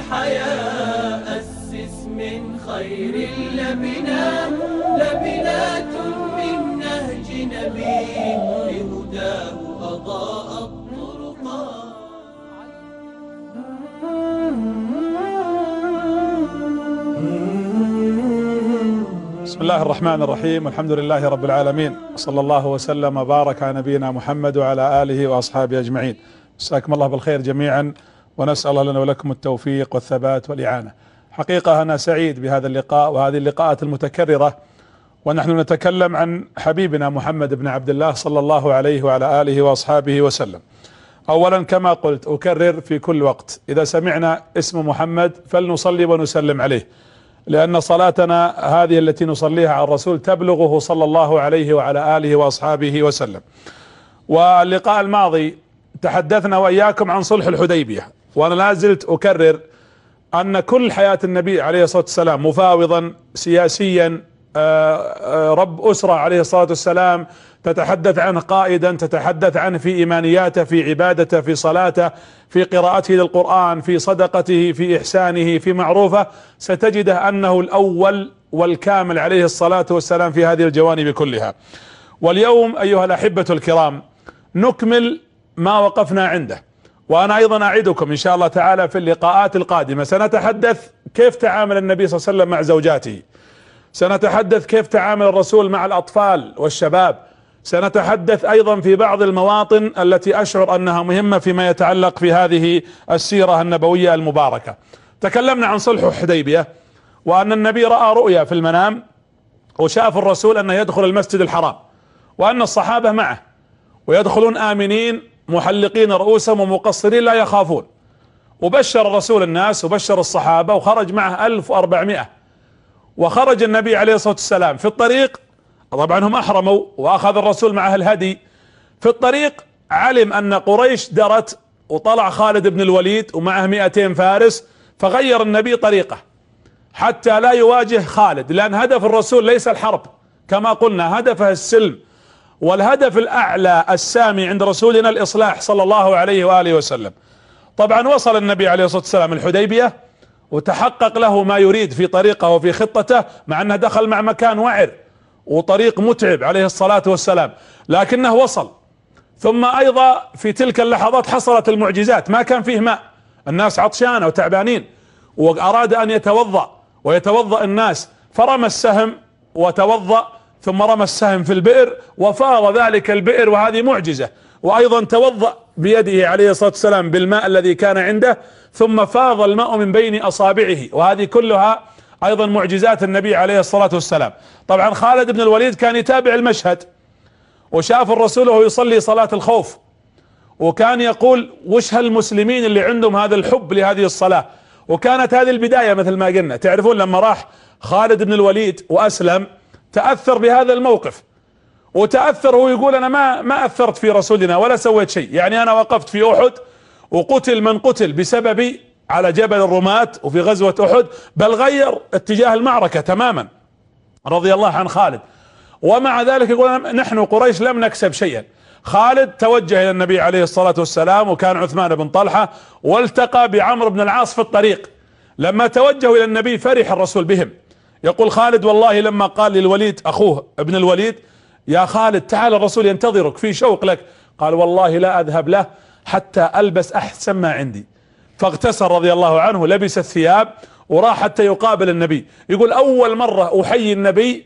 الحياة أسس من خير اللبنات، لبنات من نهج نبي بهداه أضاء الطرقات. بسم الله الرحمن الرحيم، والحمد لله رب العالمين، صلى الله وسلم وبارك على نبينا محمد وعلى آله وأصحابه أجمعين. مساكم الله بالخير جميعا، ونسأل الله لنا ولكم التوفيق والثبات والإعانة. حقيقة أنا سعيد بهذا اللقاء وهذه اللقاءات المتكررة، ونحن نتكلم عن حبيبنا محمد بن عبد الله صلى الله عليه وعلى آله وأصحابه وسلم. أولا كما قلت أكرر في كل وقت، إذا سمعنا اسم محمد فلنصلي ونسلم عليه، لأن صلاتنا هذه التي نصليها على الرسول تبلغه صلى الله عليه وعلى آله وأصحابه وسلم. واللقاء الماضي تحدثنا وإياكم عن صلح الحديبية، وأنا لا زلت أكرر أن كل حياة النبي عليه الصلاة والسلام مفاوضا سياسيا، رب أسرة عليه الصلاة والسلام، تتحدث عنه قائدا، تتحدث عنه في إيمانياته، في عبادته، في صلاته، في قراءته للقرآن، في صدقته، في إحسانه، في معروفه، ستجده أنه الأول والكامل عليه الصلاة والسلام في هذه الجوانب كلها. واليوم أيها الأحبة الكرام نكمل ما وقفنا عنده، وأنا أيضا أعدكم إن شاء الله تعالى في اللقاءات القادمة سنتحدث كيف تعامل النبي صلى الله عليه وسلم مع زوجاته، سنتحدث كيف تعامل الرسول مع الأطفال والشباب، سنتحدث أيضا في بعض المواطن التي أشعر أنها مهمة فيما يتعلق في هذه السيرة النبوية المباركة. تكلمنا عن صلح الحديبية، وأن النبي رأى رؤيا في المنام وشاف الرسول أنه يدخل المسجد الحرام، وأن الصحابة معه ويدخلون آمنين محلقين رؤوسهم ومقصرين لا يخافون، وبشر الرسول الناس وبشر الصحابة، وخرج معه 1400. وخرج النبي عليه الصلاة والسلام في الطريق، طبعا هم أحرموا وأخذ الرسول معه الهدي. في الطريق علم أن قريش درت، وطلع خالد بن الوليد ومعه 200 فارس، فغير النبي طريقه حتى لا يواجه خالد، لأن هدف الرسول ليس الحرب كما قلنا، هدفه السلم، والهدف الأعلى السامي عند رسولنا الإصلاح صلى الله عليه وآله وسلم. طبعا وصل النبي عليه الصلاة والسلام الحديبية، وتحقق له ما يريد في طريقه وفي خطته، مع أنه دخل مع مكان وعر وطريق متعب عليه الصلاة والسلام، لكنه وصل. ثم أيضا في تلك اللحظات حصلت المعجزات، ما كان فيه ماء، الناس عطشانة وتعبانين، وأراد أن يتوضأ ويتوضأ الناس، فرمى السهم وتوضأ، ثم رمى السهم في البئر وفاض ذلك البئر، وهذه معجزة. وأيضا توضأ بيده عليه الصلاة والسلام بالماء الذي كان عنده، ثم فاض الماء من بين أصابعه، وهذه كلها أيضا معجزات النبي عليه الصلاة والسلام. طبعا خالد بن الوليد كان يتابع المشهد، وشاف الرسول وهو يصلي صلاة الخوف، وكان يقول وش هالمسلمين اللي عندهم هذا الحب لهذه الصلاة. وكانت هذه البداية مثل ما قلنا، تعرفون لما راح خالد بن الوليد وأسلم تأثر بهذا الموقف، وتأثر هو يقول أنا ما أثرت في رسولنا ولا سويت شيء، يعني أنا وقفت في أحد وقتل من قتل بسببي على جبل الرماة وفي غزوة أحد، بل غير اتجاه المعركة تماما رضي الله عن خالد. ومع ذلك يقول نحن قريش لم نكسب شيئا. خالد توجه إلى النبي عليه الصلاة والسلام، وكان عثمان بن طلحة، والتقى بعمرو بن العاص في الطريق. لما توجهوا إلى النبي فرح الرسول بهم. يقول خالد والله لما قال للوليد أخوه ابن الوليد يا خالد تعال الرسول ينتظرك في شوق لك، قال والله لا أذهب له حتى ألبس أحسن ما عندي. فاغتسل رضي الله عنه، لبس الثياب وراح حتى يقابل النبي. يقول أول مرة أحيي النبي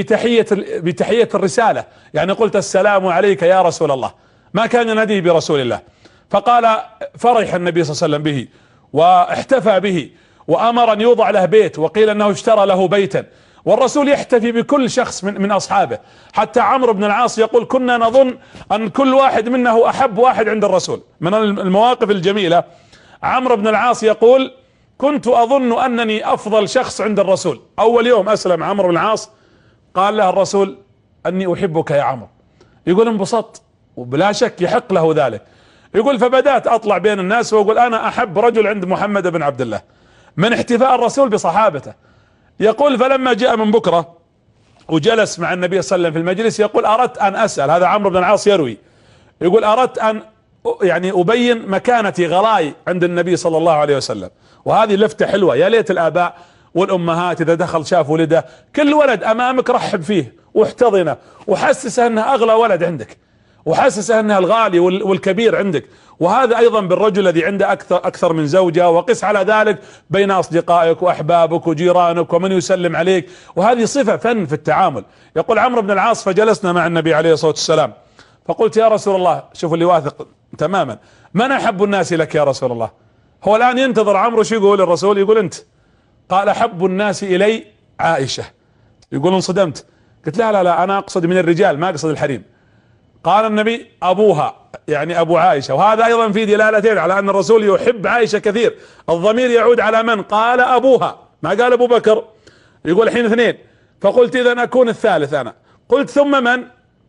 بتحية الرسالة، يعني قلت السلام عليك يا رسول الله، ما كان يناديه برسول الله. فقال فرح النبي صلى الله عليه وسلم به واحتفى به، وأمر أن يوضع له بيت، وقيل أنه اشترى له بيتا. والرسول يحتفي بكل شخص من أصحابه، حتى عمرو بن العاص يقول كنا نظن أن كل واحد منا هو أحب واحد عند الرسول. من المواقف الجميلة عمرو بن العاص يقول كنت أظن أنني أفضل شخص عند الرسول. أول يوم أسلم عمرو بن العاص قال له الرسول أني أحبك يا عمرو، يقول انبسطت، وبلا شك يحق له ذلك. يقول فبدأت أطلع بين الناس وأقول أنا أحب رجل عند محمد بن عبد الله، من احتفاء الرسول بصحابته. يقول فلما جاء من بكرة وجلس مع النبي صلى الله عليه وسلم في المجلس، يقول أردت أن أسأل، هذا عمرو بن العاص يروي، يقول أردت أن يعني أبين مكانتي غلاي عند النبي صلى الله عليه وسلم. وهذه لفتة حلوة، يا ليت الآباء والأمهات إذا دخل شاف ولده كل ولد أمامك رحب فيه واحتضنه وحسسه أنه أغلى ولد عندك، وحسسه أنه الغالي والكبير عندك. وهذا أيضا بالرجل الذي عنده أكثر من زوجة، وقس على ذلك بين أصدقائك وأحبابك وجيرانك ومن يسلم عليك. وهذه صفة فن في التعامل. يقول عمرو بن العاص: فجلسنا مع النبي عليه الصلاة والسلام فقلت: يا رسول الله، شوفوا اللي واثق تماما، من أحب الناس لك يا رسول الله؟ هو الآن ينتظر عمرو شو يقول الرسول، يقول أنت. قال: أحب الناس إلي عائشة. يقول: انصدمت. قلت: لا أنا أقصد من الرجال ما أقصد الحريم. قال النبي: أبوها، يعني أبو عائشة. وهذا أيضا في دلالتين على أن الرسول يحب عائشة كثير. الضمير يعود على من؟ قال أبوها، ما قال أبو بكر. يقول الحين اثنين. فقلت: إذا أكون الثالث أنا. قلت: ثم من؟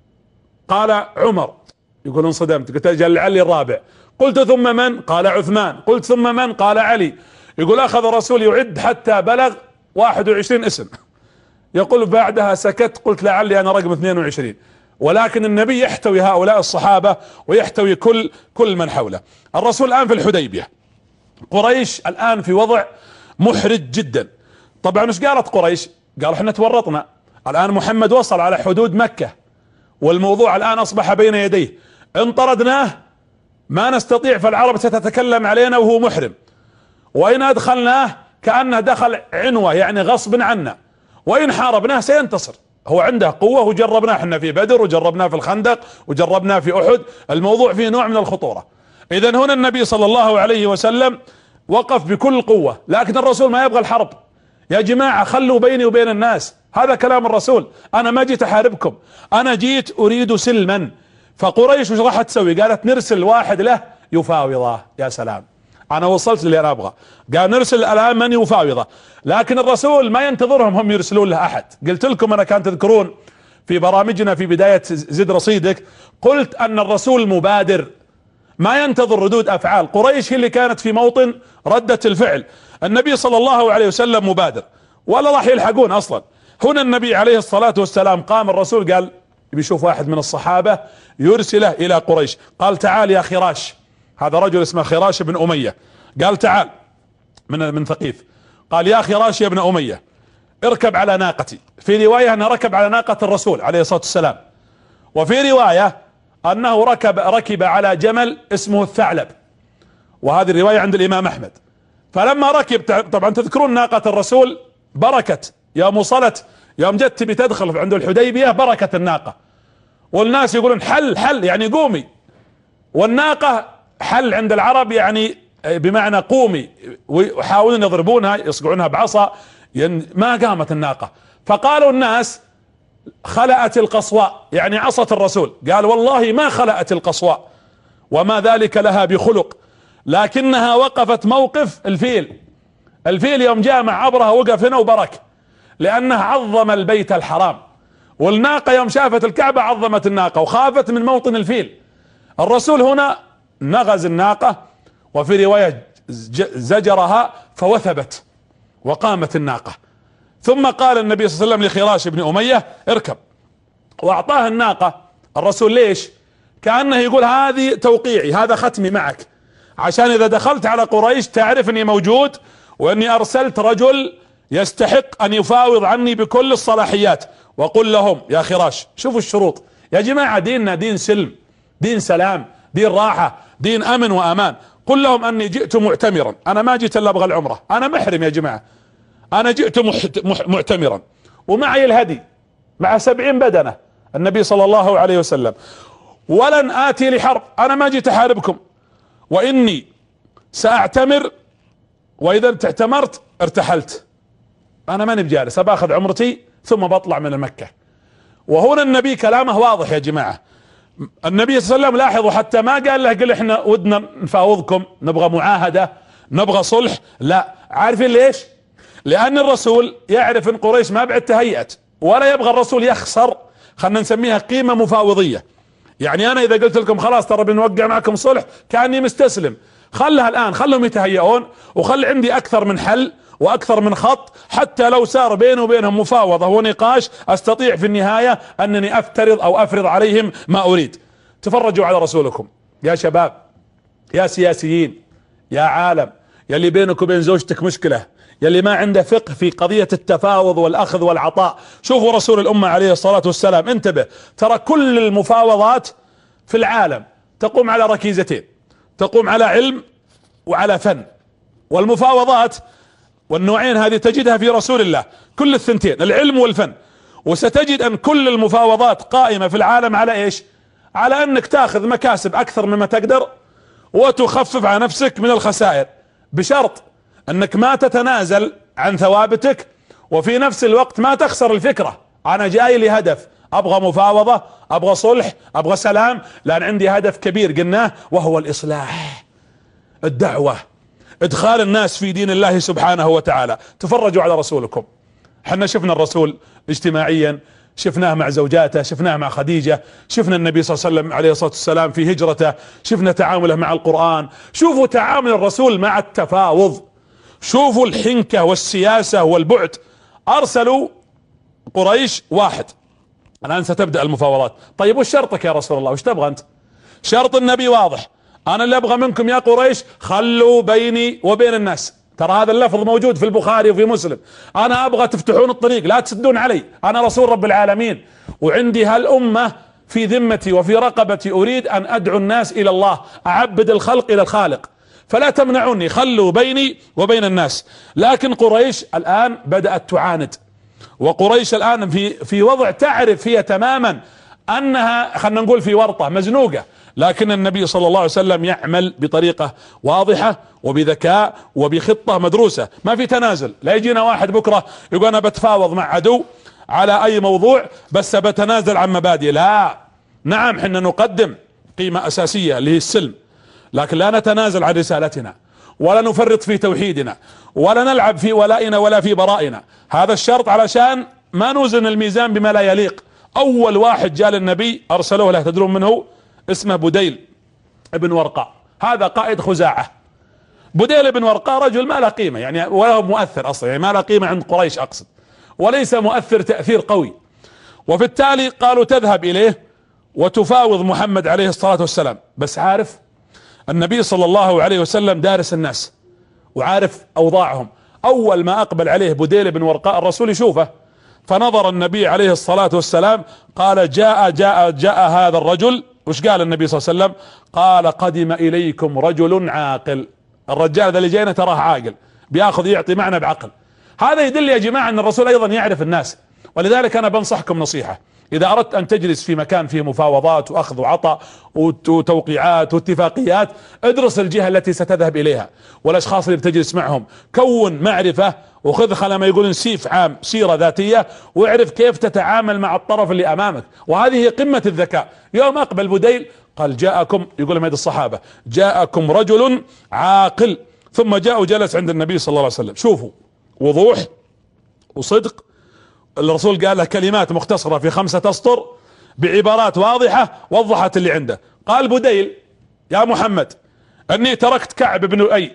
قال: عمر. يقول: انصدمت. قلت: لعلي الرابع. قلت: ثم من؟ قال: عثمان. قلت: ثم من؟ قال: علي. يقول: أخذ الرسول يعد حتى بلغ 21 اسم. يقول: بعدها سكت، قلت: لعلي أنا رقم 22. ولكن النبي يحتوي هؤلاء الصحابة ويحتوي كل من حوله. الرسول الآن في الحديبية، قريش الآن في وضع محرج جدا. طبعا ايش قالت قريش؟ قالوا: احنا تورطنا، الآن محمد وصل على حدود مكة والموضوع الآن أصبح بين يديه، إن طردناه ما نستطيع، فالعرب ستتكلم علينا وهو محرم، وإن أدخلناه كأنه دخل عنوة يعني غصب عنا، وإن حاربناه سينتصر. هو عنده قوة، وجربناه احنا في بدر وجربناه في الخندق وجربناه في أحد. الموضوع فيه نوع من الخطورة. إذا هنا النبي صلى الله عليه وسلم وقف بكل قوة، لكن الرسول ما يبغى الحرب. يا جماعة خلوا بيني وبين الناس، هذا كلام الرسول. أنا ما جيت أحاربكم، أنا جيت أريد سلما. فقريش وش راح تسوي؟ قالت: نرسل واحد له يفاوضه. يا سلام، أنا وصلت اللي أنا أبغى. قال: نرسل الآن من يفاوضه. لكن الرسول ما ينتظرهم هم يرسلون له أحد. قلت لكم أنا، كان تذكرون في برامجنا في بداية زد رصيدك، قلت أن الرسول مبادر، ما ينتظر ردود أفعال. قريش هي اللي كانت في موطن ردة الفعل. النبي صلى الله عليه وسلم مبادر، ولا راح يلحقون أصلا. هنا النبي عليه الصلاة والسلام قام الرسول قال بيشوف واحد من الصحابة يرسله إلى قريش. قال: تعال يا خراش. هذا رجل اسمه خراش بن أمية. قال: تعال، من ثقيف. قال: يا خراش يا ابن أمية، اركب على ناقتي. في رواية أنه ركب على ناقة الرسول عليه الصلاة والسلام، وفي رواية أنه ركب على جمل اسمه الثعلب، وهذه الرواية عند الإمام أحمد. فلما ركب، طبعا تذكرون ناقة الرسول بركت، يوم وصلت، يوم جت تبي تدخل عند الحديبية بركت الناقة، والناس يقولون حل يعني قومي. والناقة حل عند العرب يعني بمعنى قومي، ويحاولون يضربونها يصقعونها بعصا، ما قامت الناقة. فقالوا الناس: خلأت القصواء، يعني عصت الرسول. قال: والله ما خلأت القصواء، وما ذلك لها بخلق، لكنها وقفت موقف الفيل. الفيل يوم جاء مع عبرها وقف هنا وبرك، لأنه عظم البيت الحرام. والناقة يوم شافت الكعبة عظمت الناقة وخافت من موطن الفيل. الرسول هنا نغز الناقة، وفي رواية زجرها فوثبت وقامت الناقة. ثم قال النبي صلى الله عليه وسلم لخراش بن أمية: اركب، واعطاه الناقة. الرسول ليش؟ كأنه يقول: هذه توقيعي، هذا ختمي معك، عشان إذا دخلت على قريش تعرف أني موجود، وأني أرسلت رجل يستحق أن يفاوض عني بكل الصلاحيات. وقل لهم يا خراش، شوفوا الشروط يا جماعة، ديننا دين سلم، دين سلام، دين راحة، دين أمن وأمان. قل لهم أني جئت معتمرا، أنا ما جئت إلا أبغى العمرة، أنا محرم يا جماعة، أنا جئت معتمرا، ومعي الهدي مع 70 بدنة النبي صلى الله عليه وسلم، ولن آتي لحرب، أنا ما جيت أحاربكم، وإني سأعتمر، وإذا اعتمرت ارتحلت، أنا ماني بجالس، أباخذ عمرتي ثم بطلع من مكة. وهنا النبي كلامه واضح يا جماعة. النبي صلى الله عليه وسلم لاحظوا حتى ما قال له قل احنا ودنا نفاوضكم، نبغى معاهدة، نبغى صلح، لا. عارفين ليش؟ لأن الرسول يعرف ان قريش ما بعد تهيأت، ولا يبغى الرسول يخسر، خلنا نسميها قيمة مفاوضية. يعني انا اذا قلت لكم خلاص ترى بنوقع معكم صلح كأني مستسلم، خلها الآن، خلهم يتهيئون، وخل عندي أكثر من حل وأكثر من خط، حتى لو صار بيني وبينهم مفاوضة ونقاش أستطيع في النهاية أنني أفترض أو أفرض عليهم ما أريد. تفرجوا على رسولكم يا شباب، يا سياسيين، يا عالم، يلي بينك وبين زوجتك مشكلة، يلي ما عنده فقه في قضية التفاوض والأخذ والعطاء، شوفوا رسول الأمة عليه الصلاة والسلام، انتبه، ترى كل المفاوضات في العالم تقوم على ركيزتين، تقوم على علم وعلى فن. والمفاوضات والنوعين هذه تجدها في رسول الله، كل الثنتين، العلم والفن. وستجد ان كل المفاوضات قائمة في العالم على ايش؟ على انك تاخذ مكاسب اكثر مما تقدر وتخفف على نفسك من الخسائر، بشرط انك ما تتنازل عن ثوابتك، وفي نفس الوقت ما تخسر الفكرة. انا جاي لي هدف، ابغى مفاوضة، ابغى صلح، ابغى سلام، لان عندي هدف كبير قلناه وهو الاصلاح، الدعوة، ادخال الناس في دين الله سبحانه وتعالى. تفرجوا على رسولكم، حنا شفنا الرسول اجتماعيا، شفناه مع زوجاته، شفناه مع خديجة، شفنا النبي صلى الله عليه وسلم عليه الصلاة والسلام في هجرته، شفنا تعامله مع القرآن. شوفوا تعامل الرسول مع التفاوض، شوفوا الحنكة والسياسة والبعد. ارسلوا قريش واحد، الان ستبدأ المفاوضات. طيب وش شرطك يا رسول الله؟ وش تبغى انت؟ شرط النبي واضح، انا اللي ابغى منكم يا قريش خلوا بيني وبين الناس. ترى هذا اللفظ موجود في البخاري وفي مسلم. انا ابغى تفتحون الطريق، لا تسدون علي، انا رسول رب العالمين، وعندي هالامة في ذمتي وفي رقبتي، اريد ان ادعو الناس الى الله، اعبد الخلق الى الخالق، فلا تمنعوني، خلوا بيني وبين الناس. لكن قريش الان بدأت تعاند، وقريش الان في وضع تعرف هي تماما انها، خلنا نقول في ورطة مزنوقة، لكن النبي صلى الله عليه وسلم يعمل بطريقة واضحة وبذكاء وبخطة مدروسة، ما في تنازل. لا يجينا واحد بكرة يقول انا بتفاوض مع عدو على اي موضوع بس بتنازل عن مبادئ، لا. نعم حنا نقدم قيمة اساسية اللي هي السلم، لكن لا نتنازل عن رسالتنا، ولا نفرط في توحيدنا، ولا نلعب في ولائنا ولا في برائنا. هذا الشرط علشان ما نوزن الميزان بما لا يليق. اول واحد جاء للنبي ارسلوه له، تدرون من هو؟ اسمه بديل ابن ورقاء، هذا قائد خزاعة. بديل ابن ورقاء رجل ما له قيمة يعني، ولا مؤثر اصلا، يعني ما له قيمة عند قريش اقصد، وليس مؤثر تأثير قوي. وفي التالي قالوا تذهب اليه وتفاوض محمد عليه الصلاة والسلام. بس عارف النبي صلى الله عليه وسلم دارس الناس وعارف اوضاعهم. اول ما اقبل عليه بديل بن ورقاء الرسول يشوفه، فنظر النبي عليه الصلاة والسلام قال جاء هذا الرجل. وش قال النبي صلى الله عليه وسلم؟ قال قدم اليكم رجل عاقل. الرجال ذا اللي جاينا تراه عاقل، بياخذ يعطي معنا بعقل. هذا يدل يا جماعة ان الرسول ايضا يعرف الناس. ولذلك انا بنصحكم نصيحة، اذا اردت ان تجلس في مكان فيه مفاوضات واخذ وعطاء وتوقيعات واتفاقيات، ادرس الجهة التي ستذهب اليها والاشخاص اللي بتجلس معهم، كون معرفة وخذ خلما ما يقولون سيف عام، سيرة ذاتية، واعرف كيف تتعامل مع الطرف اللي امامك. وهذه هي قمة الذكاء. يوم اقبل بديل قال جاءكم، يقول لهم هذه الصحابة، جاءكم رجل عاقل. ثم جاء وجلس عند النبي صلى الله عليه وسلم. شوفوا وضوح وصدق. الرسول قال له كلمات مختصرة في 5 أسطر بعبارات واضحة وضحت اللي عنده. قال بديل يا محمد اني تركت كعب بن لؤي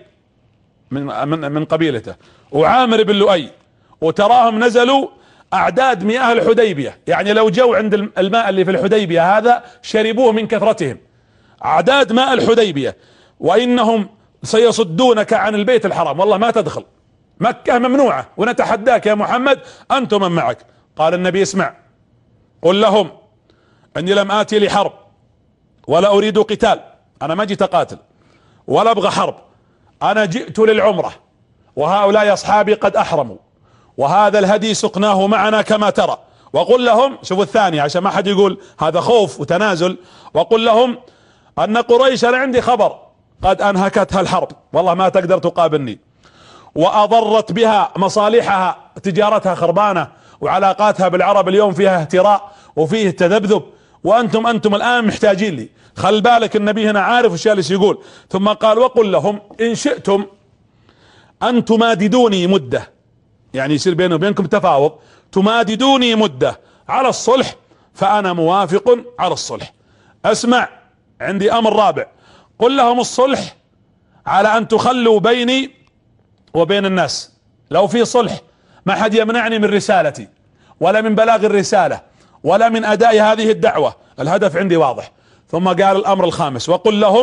من قبيلته وعامر بن لؤي، وتراهم نزلوا اعداد مياه الحديبية، يعني لو جو عند الماء اللي في الحديبية هذا شربوه من كثرتهم، اعداد ماء الحديبية، وانهم سيصدونك عن البيت الحرام، والله ما تدخل مكة ممنوعة، ونتحداك يا محمد انت من معك. قال النبي اسمع، قل لهم اني لم اتي لحرب ولا اريد قتال، انا ما جيت اقاتل ولا ابغى حرب، انا جئت للعمرة، وهؤلاء اصحابي قد احرموا، وهذا الهدي سقناه معنا كما ترى. وقل لهم، شوفوا الثانية عشان ما حد يقول هذا خوف وتنازل، وقل لهم ان قريش انا عندي خبر قد انهكتها الحرب، والله ما تقدر تقابلني، واضرت بها مصالحها، تجارتها خربانة، وعلاقاتها بالعرب اليوم فيها اهتراء وفيه تذبذب، وانتم الان محتاجين لي. خل بالك النبي هنا عارف وش جالس يقول. ثم قال وقل لهم ان شئتم ان تماددوني مدة، يعني يصير بيني وبينكم تفاوض، تماددوني مدة على الصلح فانا موافق على الصلح. اسمع عندي امر رابع، قل لهم الصلح على ان تخلوا بيني وبين الناس، لو في صلح ما حد يمنعني من رسالتي ولا من بلاغ الرسالة ولا من اداء هذه الدعوة، الهدف عندي واضح. ثم قال الامر الخامس، وقل لهم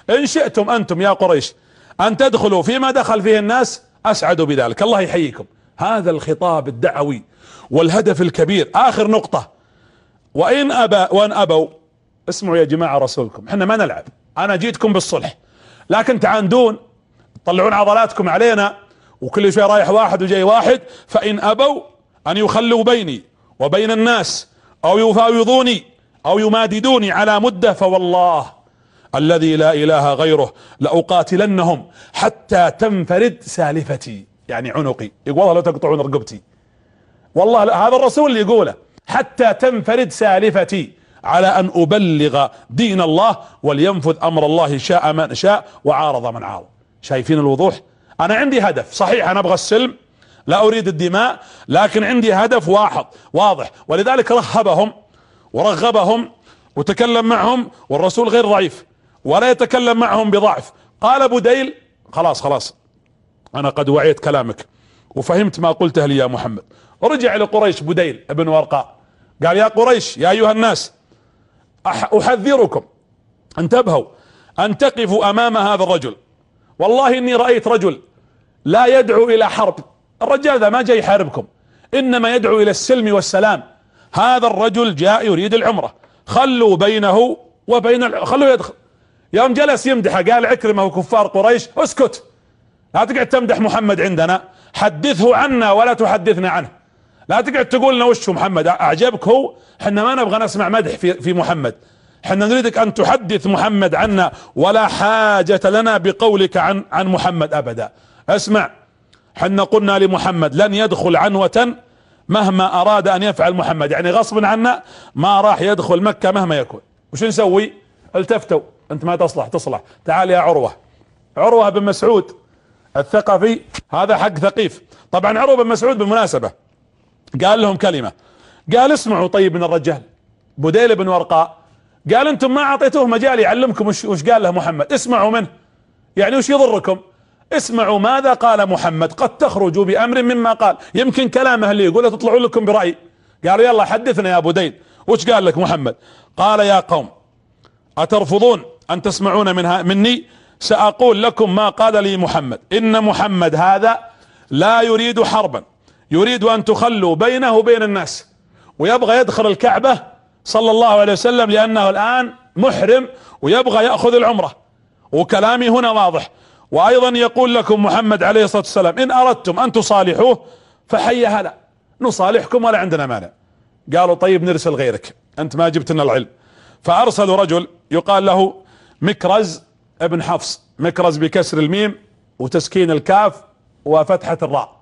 إن شئتم أنتم يا قريش أن تدخلوا فيما دخل فيه الناس أسعدوا بذلك، الله يحييكم. هذا الخطاب الدعوي والهدف الكبير. آخر نقطة، وإن أبوا، اسمعوا يا جماعة رسولكم، احنا ما نلعب، أنا جيتكم بالصلح، لكن تعاندون تطلعون عضلاتكم علينا وكل شوي رايح واحد وجاي واحد. فإن أبوا أن يخلوا بيني وبين الناس أو يفاوضوني أو يماددوني على مدة، فوالله الذي لا إله غيره لأقاتلنهم حتى تنفرد سالفتي، يعني عنقي، يقول والله لا تقطعون رقبتي، والله هذا الرسول اللي يقوله، حتى تنفرد سالفتي، على أن أبلغ دين الله ولينفذ أمر الله، شاء من شاء وعارض من عارض. شايفين الوضوح؟ أنا عندي هدف صحيح، أنا أبغى السلم، لا أريد الدماء، لكن عندي هدف واضح، ولذلك رهبهم ورغبهم وتكلم معهم، والرسول غير ضعيف ولا يتكلم معهم بضعف. قال بديل خلاص أنا قد وعيت كلامك وفهمت ما قلته لي يا محمد. رجع لقريش بديل ابن ورقاء قال يا قريش يا أيها الناس أحذركم، انتبهوا، أن تقفوا أمام هذا الرجل، والله إني رأيت رجل لا يدعو إلى حرب، الرجال ذا ما جاي يحاربكم، إنما يدعو إلى السلم والسلام. هذا الرجل جاء يريد العمرة، خلوا بينه وبين خلوا يدخل. يوم جلس يمدحه قال عكرمة وكفار قريش اسكت، لا تقعد تمدح محمد عندنا، حدثه عنا ولا تحدثنا عنه، لا تقعد تقول لنا وش محمد اعجبك هو، احنا ما نبغى نسمع مدح في محمد، احنا نريدك ان تحدث محمد عنا، ولا حاجة لنا بقولك عن محمد ابدا. اسمع، احنا قلنا لمحمد لن يدخل عنوة مهما اراد ان يفعل محمد، يعني غصبا عنا ما راح يدخل مكة مهما يكون. وش نسوي؟ التفتوا، انت ما تصلح، تعال يا عروة بن مسعود الثقفي، هذا حق ثقيف. طبعا عروة بن مسعود بالمناسبة قال لهم كلمة، قال اسمعوا طيب من الرجال بديل بن ورقاء، قال انتم ما اعطيتوه مجال يعلمكم وش قال له محمد، اسمعوا منه، يعني وش يضركم، اسمعوا ماذا قال محمد، قد تخرجوا بأمر مما قال، يمكن كلامه اللي يقوله تطلعوا لكم برأي. قالوا يلا حدثنا يا بديل وش قال لك محمد؟ قال يا قوم أترفضون أن تسمعون مني؟ سأقول لكم ما قال لي محمد، إن محمد هذا لا يريد حربا، يريد أن تخلوا بينه وبين الناس، ويبغى يدخل الكعبة صلى الله عليه وسلم لأنه الآن محرم ويبغى يأخذ العمرة، وكلامي هنا واضح. وأيضا يقول لكم محمد عليه الصلاة والسلام إن أردتم أن تصالحوه فحي هلا، نصالحكم ولا عندنا مانع. قالوا طيب نرسل غيرك، أنت ما جبت لنا العلم. فأرسلوا رجل يقال له مكرز ابن حفص، مكرز بكسر الميم وتسكين الكاف وفتحة الراء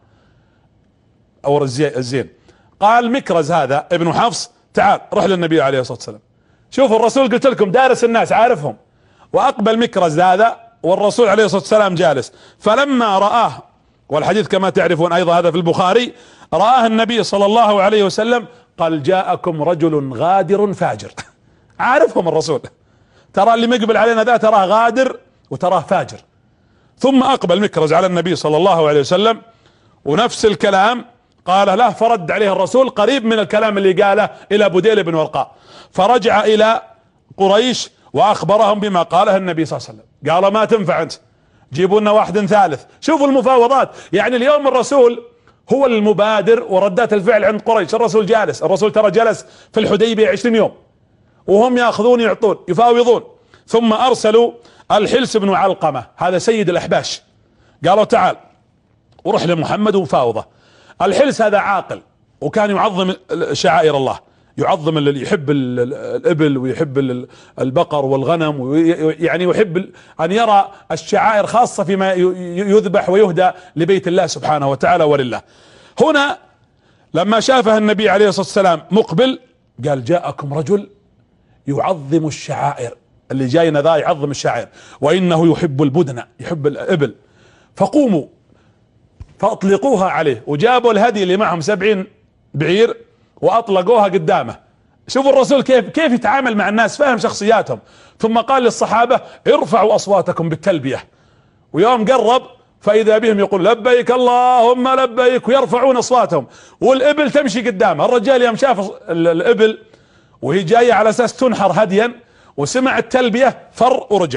او الزين. قال مكرز هذا ابن حفص تعال روح للنبي عليه الصلاة والسلام، شوفوا الرسول قلت لكم دارس الناس عارفهم، واقبل مكرز هذا والرسول عليه الصلاة والسلام جالس، فلما رآه، والحديث كما تعرفون ايضا هذا في البخاري، رآه النبي صلى الله عليه وسلم قال جاءكم رجل غادر فاجر عارفهم الرسول، ترى اللي مقبل علينا ذا تراه غادر وتراه فاجر. ثم اقبل مكرز على النبي صلى الله عليه وسلم ونفس الكلام قال له، فرد عليه الرسول قريب من الكلام اللي قاله الى بديل بن ورقاء، فرجع الى قريش واخبرهم بما قاله النبي صلى الله عليه وسلم. قال ما تنفع انت، جيبوا لنا واحد ثالث. شوفوا المفاوضات، يعني اليوم الرسول هو المبادر وردات الفعل عند قريش. الرسول جالس، الرسول ترى جلس في الحديبية 20 يوم وهم ياخذون يعطون يفاوضون. ثم ارسلوا الحلس بن علقمة، هذا سيد الاحباش، قالوا تعال وروح لمحمد وفاوضه. الحلس هذا عاقل وكان يعظم شعائر الله، يعظم اللي يحب الابل ويحب البقر والغنم، ويعني يحب ان يرى الشعائر خاصة فيما يذبح ويهدى لبيت الله سبحانه وتعالى ولله. هنا لما شافه النبي عليه الصلاة والسلام مقبل قال جاءكم رجل يعظم الشعائر، اللي جاينا ذا يعظم الشعائر، وانه يحب البدن، يحب الابل، فقوموا فاطلقوها عليه. وجابوا الهدي اللي معهم 70 بعير واطلقوها قدامه. شوفوا الرسول كيف يتعامل مع الناس، فاهم شخصياتهم. ثم قال للصحابة ارفعوا اصواتكم بالتلبية، ويوم قرب فاذا بهم يقول لبيك اللهم لبيك، ويرفعون اصواتهم، والابل تمشي قدامه. الرجال يوم شاف الابل وهي جاية على اساس تنحر هديا وسمع التلبية فر ورجع،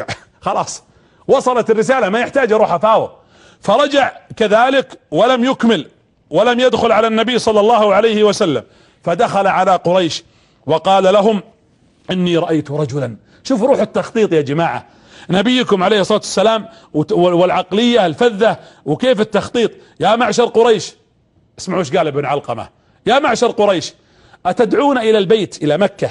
خلاص وصلت الرسالة، ما يحتاج اروح افاوض. فرجع كذلك ولم يكمل ولم يدخل على النبي صلى الله عليه وسلم، فدخل على قريش وقال لهم اني رأيت رجلا. شوف روح التخطيط يا جماعة، نبيكم عليه الصلاة والسلام والعقلية الفذة وكيف التخطيط. يا معشر قريش، اسمعوا ايش قال ابن علقمة: يا معشر قريش اتدعون الى البيت، الى مكة،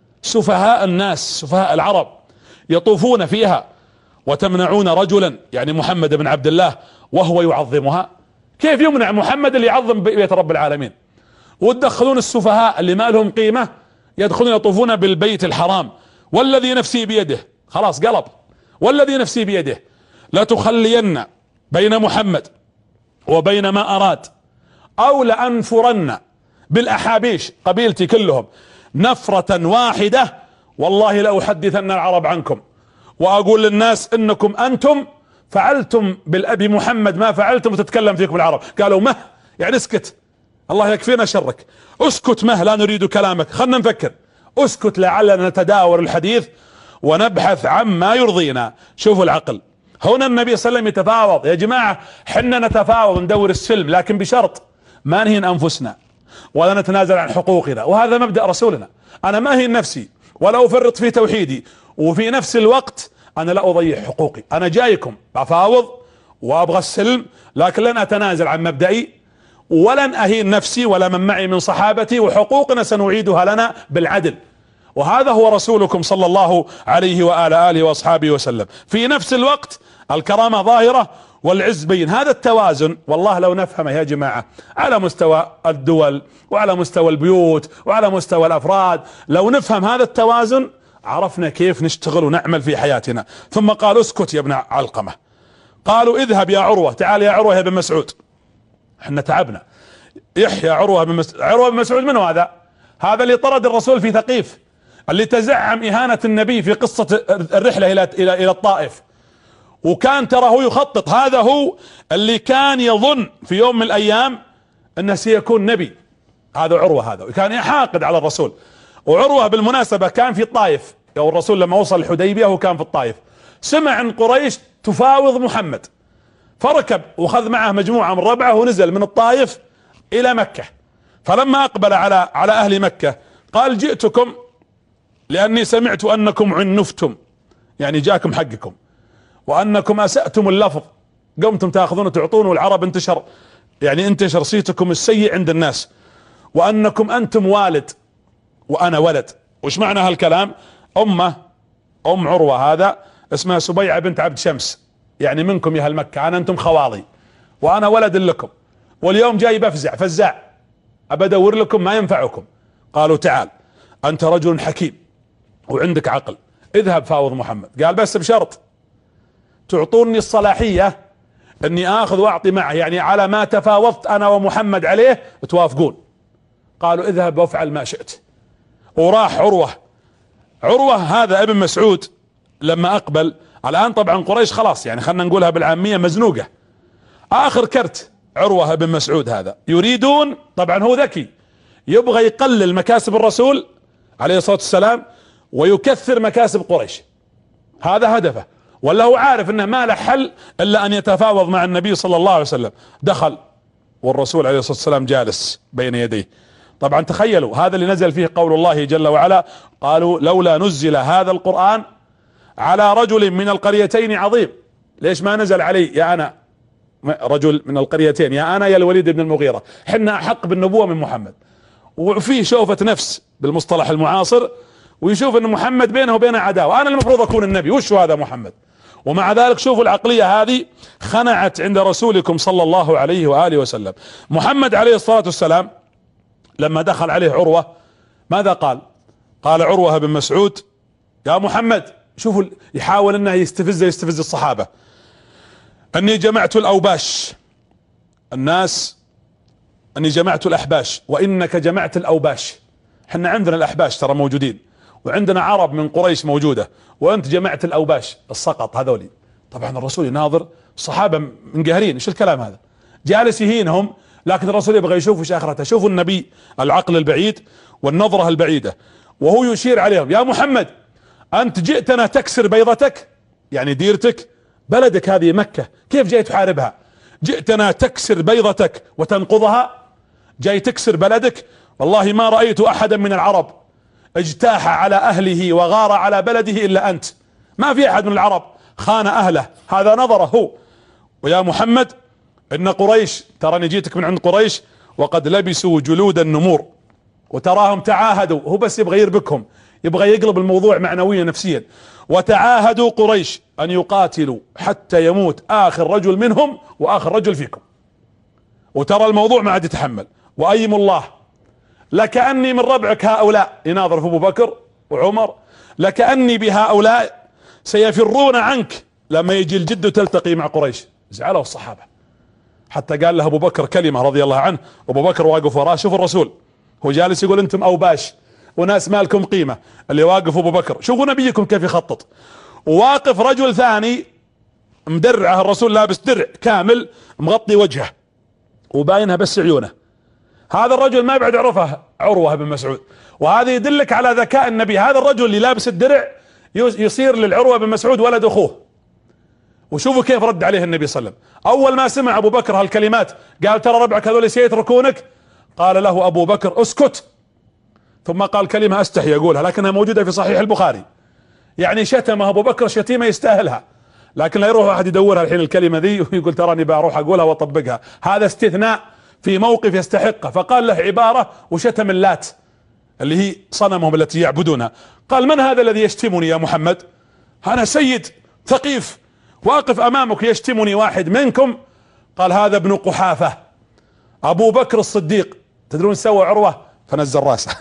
سفهاء الناس سفهاء العرب يطوفون فيها، وتمنعون رجلا يعني محمد بن عبد الله وهو يعظمها؟ كيف يمنع محمد اللي يعظم بيت رب العالمين؟ وتدخلون السفهاء اللي ما لهم قيمة يدخلون يطوفون بالبيت الحرام. والذي نفسي بيده، خلاص قلب، والذي نفسي بيده لتخلين بين محمد وبين ما اراد، او لانفرن بالاحابيش قبيلتي كلهم نفرة واحدة، والله لاحدثن العرب عنكم، واقول للناس انكم انتم فعلتم بالابي محمد ما فعلتم وتتكلم فيكم العرب. قالوا مه، يعني اسكت، الله يكفينا شرك، اسكت مه، لا نريد كلامك، خلنا نفكر، اسكت لعلنا نتداول الحديث ونبحث عما يرضينا. شوفوا العقل. هنا النبي صلى الله عليه وسلم يتفاوض. يا جماعة حنا نتفاوض ندور السلم، لكن بشرط ما نهين انفسنا ولا نتنازل عن حقوقنا، وهذا مبدأ رسولنا. انا ما هين نفسي ولا افرط في توحيدي، وفي نفس الوقت انا لا اضيع حقوقي. انا جايكم افاوض وابغى السلم، لكن لن اتنازل عن مبدئي ولن اهين نفسي ولا من معي من صحابتي، وحقوقنا سنعيدها لنا بالعدل. وهذا هو رسولكم صلى الله عليه وآله آله واصحابه وسلم. في نفس الوقت الكرامة ظاهرة والعز بين. هذا التوازن والله لو نفهمه يا جماعة على مستوى الدول وعلى مستوى البيوت وعلى مستوى الافراد، لو نفهم هذا التوازن عرفنا كيف نشتغل ونعمل في حياتنا. ثم قال اسكت يا ابن علقمة. قالوا اذهب يا عروة، تعال يا عروة يا ابن مسعود، احنا تعبنا. يحيى عروة بن مسعود. عروة بن مسعود من هذا؟ هذا اللي طرد الرسول في ثقيف، اللي تزعم اهانة النبي في قصة الرحلة الى الطائف، وكان ترى هو يخطط. هذا هو اللي كان يظن في يوم من الايام انه سيكون نبي. هذا عروة، هذا كان يحاقد على الرسول. وعروة بالمناسبة كان في الطائف، او الرسول لما وصل الحديبية هو كان في الطائف، سمع عن قريش تفاوض محمد، فركب وخذ معه مجموعة من ربعه ونزل من الطائف الى مكة. فلما اقبل على اهل مكة قال جئتكم لاني سمعت انكم عنفتم، يعني جاكم حقكم، وانكم اسأتم اللفظ، قمتم تاخذون وتعطون، والعرب انتشر صيتكم السيء عند الناس، وانكم انتم والد وانا ولد. وش معنى هالكلام؟ ام عروة هذا اسمها سبيعة بنت عبد شمس، يعني منكم يا اهل مكة، انتم خواضي وانا ولد لكم، واليوم جاي بفزع فزاع ابدور لكم ما ينفعكم. قالوا تعال انت رجل حكيم وعندك عقل، اذهب فاوض محمد. قال بس بشرط تعطوني الصلاحية اني اخذ واعطي معه، يعني على ما تفاوضت انا ومحمد عليه توافقون. قالوا اذهب وافعل ما شئت. وراح عروة هذا ابن مسعود لما اقبل. الان طبعا قريش خلاص، يعني خلنا نقولها بالعامية مزنوقة، اخر كرت عروة بن مسعود هذا يريدون، طبعا هو ذكي، يبغى يقلل مكاسب الرسول عليه الصلاة والسلام ويكثر مكاسب قريش، هذا هدفه. ولا هو عارف انه ما له حل الا ان يتفاوض مع النبي صلى الله عليه وسلم. دخل والرسول عليه الصلاة والسلام جالس بين يديه. طبعا تخيلوا هذا اللي نزل فيه قول الله جل وعلا: قالوا لولا نزل هذا القرآن على رجل من القريتين عظيم. ليش ما نزل علي يا انا رجل من القريتين، يا انا يا الوليد بن المغيرة، حنا احق بالنبوة من محمد. وفيه شوفة نفس بالمصطلح المعاصر، ويشوف ان محمد بينه وبينه عداوة، انا المفروض اكون النبي، وش هذا محمد؟ ومع ذلك شوفوا العقلية هذه خنعت عند رسولكم صلى الله عليه وآله وسلم. محمد عليه الصلاة والسلام لما دخل عليه عروة ماذا قال؟ قال عروة بن مسعود: يا محمد، شوفوا يحاول انه يستفز الصحابة، اني جمعت الاوباش، الناس اني جمعت الاحباش وانك جمعت الاوباش. احنا عندنا الاحباش ترى موجودين، وعندنا عرب من قريش موجودة، وانت جمعت الاوباش السقط هذولي. طبعا الرسول يناظر الصحابة منقهرين، ايش الكلام هذا؟ جالس يهينهم، لكن الرسول يبغى يشوف ايش اخرته. شوفوا النبي العقل البعيد والنظرة البعيدة، وهو يشير عليهم: يا محمد، انت جئتنا تكسر بيضتك، يعني ديرتك بلدك هذه مكة، كيف جاي تحاربها؟ جئتنا تكسر بيضتك وتنقضها؟ جاي تكسر بلدك؟ والله ما رأيت احدا من العرب اجتاح على اهله وغار على بلده الا انت. ما في احد من العرب خان اهله، هذا نظره هو. ويا محمد ان قريش، تراني جيتك من عند قريش وقد لبسوا جلود النمور، وتراهم تعاهدوا، هو بس يبغى يربكهم، يبغى يقلب الموضوع معنويا نفسيا. وتعاهدوا قريش ان يقاتلوا حتى يموت اخر رجل منهم واخر رجل فيكم. وترى الموضوع ما عاد يتحمل. وايم الله لكأني من ربعك هؤلاء، يناظر في ابو بكر وعمر، لكأني بهؤلاء سيفرون عنك لما يجي الجد تلتقي مع قريش. زعلوا الصحابة، حتى قال له ابو بكر كلمة رضي الله عنه، ابو بكر واقف وراه، شوف الرسول هو جالس يقول انتم اوباش وناس ما لكم قيمة، اللي واقف ابو بكر، شوفوا نبيكم كيف يخطط. وواقف رجل ثاني مدرعه الرسول، لابس درع كامل مغطي وجهه وباينها بس عيونه. هذا الرجل ما بعد عرفه عروة بن مسعود، وهذا يدلك على ذكاء النبي. هذا الرجل اللي لابس الدرع يصير للعروة بن مسعود ولد اخوه. وشوفوا كيف رد عليه النبي صلى الله عليه وسلم. اول ما سمع ابو بكر هالكلمات قال ترى ربعك هذول سيتركونك. قال له ابو بكر اسكت، ثم قال كلمة استحي اقولها لكنها موجودة في صحيح البخاري. يعني شتمه ابو بكر شتيمة يستاهلها، لكن لا يروح احد يدورها الحين الكلمة ذي ويقول تراني بروح اقولها واطبقها. هذا استثناء في موقف يستحقه. فقال له عبارة وشتم اللات اللي هي صنمهم التي يعبدونها. قال من هذا الذي يشتمني يا محمد؟ انا سيد ثقيف واقف امامك يشتمني واحد منكم. قال هذا ابن قحافة ابو بكر الصديق. تدرون سوى عروة؟ فنزل راسه.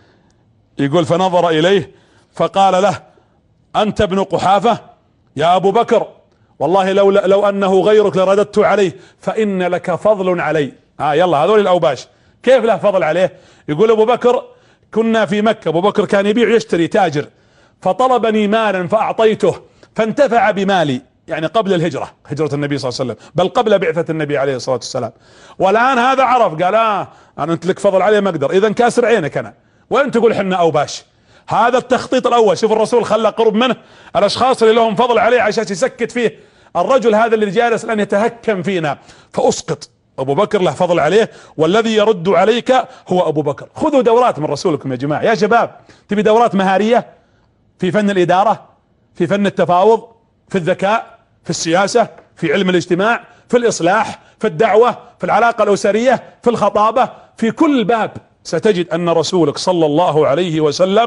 يقول فنظر اليه فقال له انت ابن قحافة يا ابو بكر، والله لو انه غيرك لرددت عليه فان لك فضل علي. يلا هذول الاوباش كيف له فضل عليه؟ يقول ابو بكر كنا في مكة، ابو بكر كان يبيع ويشتري تاجر، فطلبني مالا فاعطيته فانتفع بمالي، يعني قبل الهجرة، هجرة النبي صلى الله عليه وسلم، بل قبل بعثة النبي عليه الصلاة والسلام. والان هذا عرف قال انا انت لك فضل عليه ما اقدر، اذا كاسر عينك انا، وين تقول حنا اوباش؟ هذا التخطيط الاول. شوف الرسول خلى قرب منه الاشخاص اللي لهم فضل عليه عشان يسكت فيه الرجل هذا اللي جالس الان يتهكم فينا، فاسقط. ابو بكر له فضل عليه، والذي يرد عليك هو ابو بكر. خذوا دورات من رسولكم يا جماعة يا شباب. تبي دورات مهارية في فن الادارة، في فن التفاوض، في الذكاء، في السياسة، في علم الاجتماع، في الاصلاح، في الدعوة، في العلاقة الاسرية، في الخطابة، في كل باب ستجد ان رسولك صلى الله عليه وسلم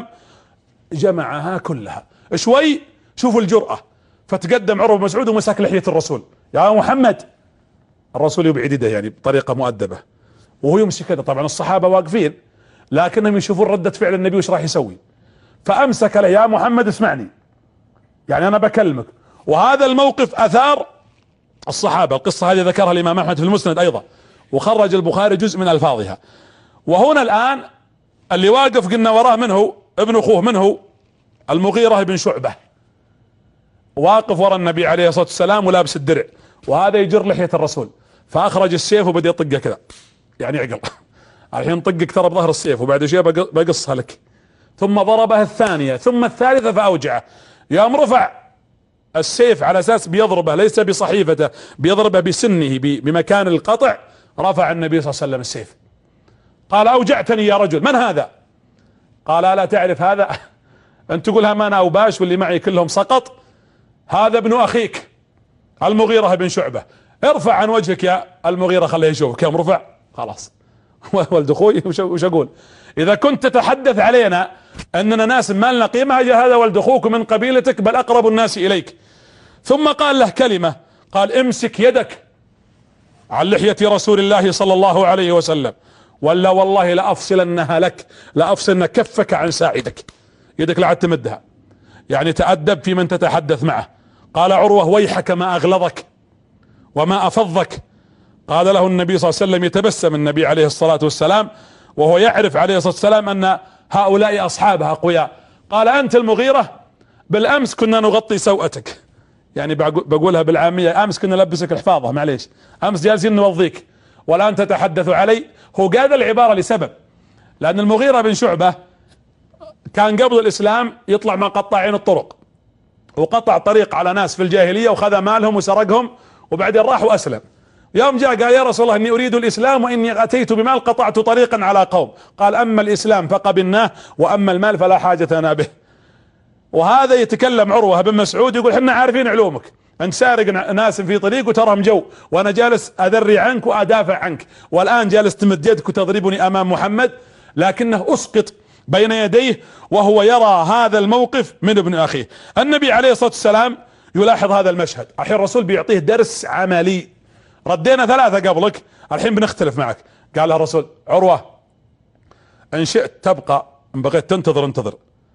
جمعها كلها. شوي شوفوا الجرأة، فتقدم عروة بن مسعود ومسك لحية الرسول يا محمد. الرسول يبعد يده يعني بطريقة مؤدبة وهو يمسك كذا. طبعا الصحابة واقفين لكنهم يشوفون ردة فعل النبي وش راح يسوي. فامسك له يا محمد اسمعني، يعني انا بكلمك. وهذا الموقف اثار الصحابة. القصة هذه ذكرها الامام احمد في المسند ايضا، وخرج البخاري جزء من الفاظها. وهنا الان اللي واقف قلنا وراه منه ابن اخوه منه المغيرة بن شعبة، واقف ورا النبي عليه الصلاة والسلام ولابس الدرع، وهذا يجر لحية الرسول. فاخرج السيف وبدأ يطقه كذا، يعني عقل الحين طقك ترى بظهر السيف وبعد شيء بقصها لك. ثم ضربها الثانية ثم الثالثة فاوجعه. يوم رفع السيف على اساس بيضربه ليس بصحيفته، بيضربه بسنه بمكان القطع، رفع النبي صلى الله عليه وسلم السيف. قال اوجعتني يا رجل، من هذا؟ قال الا تعرف هذا؟ انت تقولها ما انا اوباش واللي معي كلهم سقط؟ هذا ابن اخيك المغيرة بن شعبة. ارفع عن وجهك يا المغيرة خليه يشوفك. يوم رفع خلاص ولد اخوي وش اقول؟ اذا كنت تتحدث علينا اننا ناس ما لنا قيمة، هذا ولد اخوك من قبيلتك بل اقرب الناس اليك. ثم قال له كلمة، قال امسك يدك عن لحية رسول الله صلى الله عليه وسلم ولا والله لأفصلنها لك، لأفصلن كفك عن ساعدك، يدك لا عاد تمدها. يعني تأدب في من تتحدث معه. قال عروة ويحك ما أغلظك وما أفضك. قال له النبي صلى الله عليه وسلم يتبسم النبي عليه الصلاة والسلام وهو يعرف عليه الصلاة والسلام أن هؤلاء أصحابه أقوياء. قال أنت المغيرة، بالأمس كنا نغطي سوءتك، يعني بقولها بالعامية أمس كنا نلبسك الحفاظة، معليش أمس جالسين نوظيك والآن تتحدث علي. هو قال العبارة لسبب، لأن المغيرة بن شعبة كان قبل الإسلام يطلع مع قطاعين الطرق، وقطع طريق على ناس في الجاهلية وخذ مالهم وسرقهم، وبعدين راح وأسلم. يوم جاء قال يا رسول الله إني أريد الإسلام وإني أتيت بمال قطعت طريقا على قوم. قال أما الإسلام فقبلناه وأما المال فلا حاجة لنا به. وهذا يتكلم عروة بن مسعود يقول حنا عارفين علومك، أنت سارق ناس في طريق وتراهم جو، وأنا جالس أذري عنك وأدافع عنك، والآن جالس تمد يدك وتضربني أمام محمد. لكنه أسقط بين يديه وهو يرى هذا الموقف من ابن أخيه. النبي عليه الصلاة والسلام يلاحظ هذا المشهد. الحين الرسول بيعطيه درس عملي. ردينا ثلاثة قبلك، الحين بنختلف معك. قال له الرسول عروة إن شئت تبقى، إن بغيت تنتظر انتظر،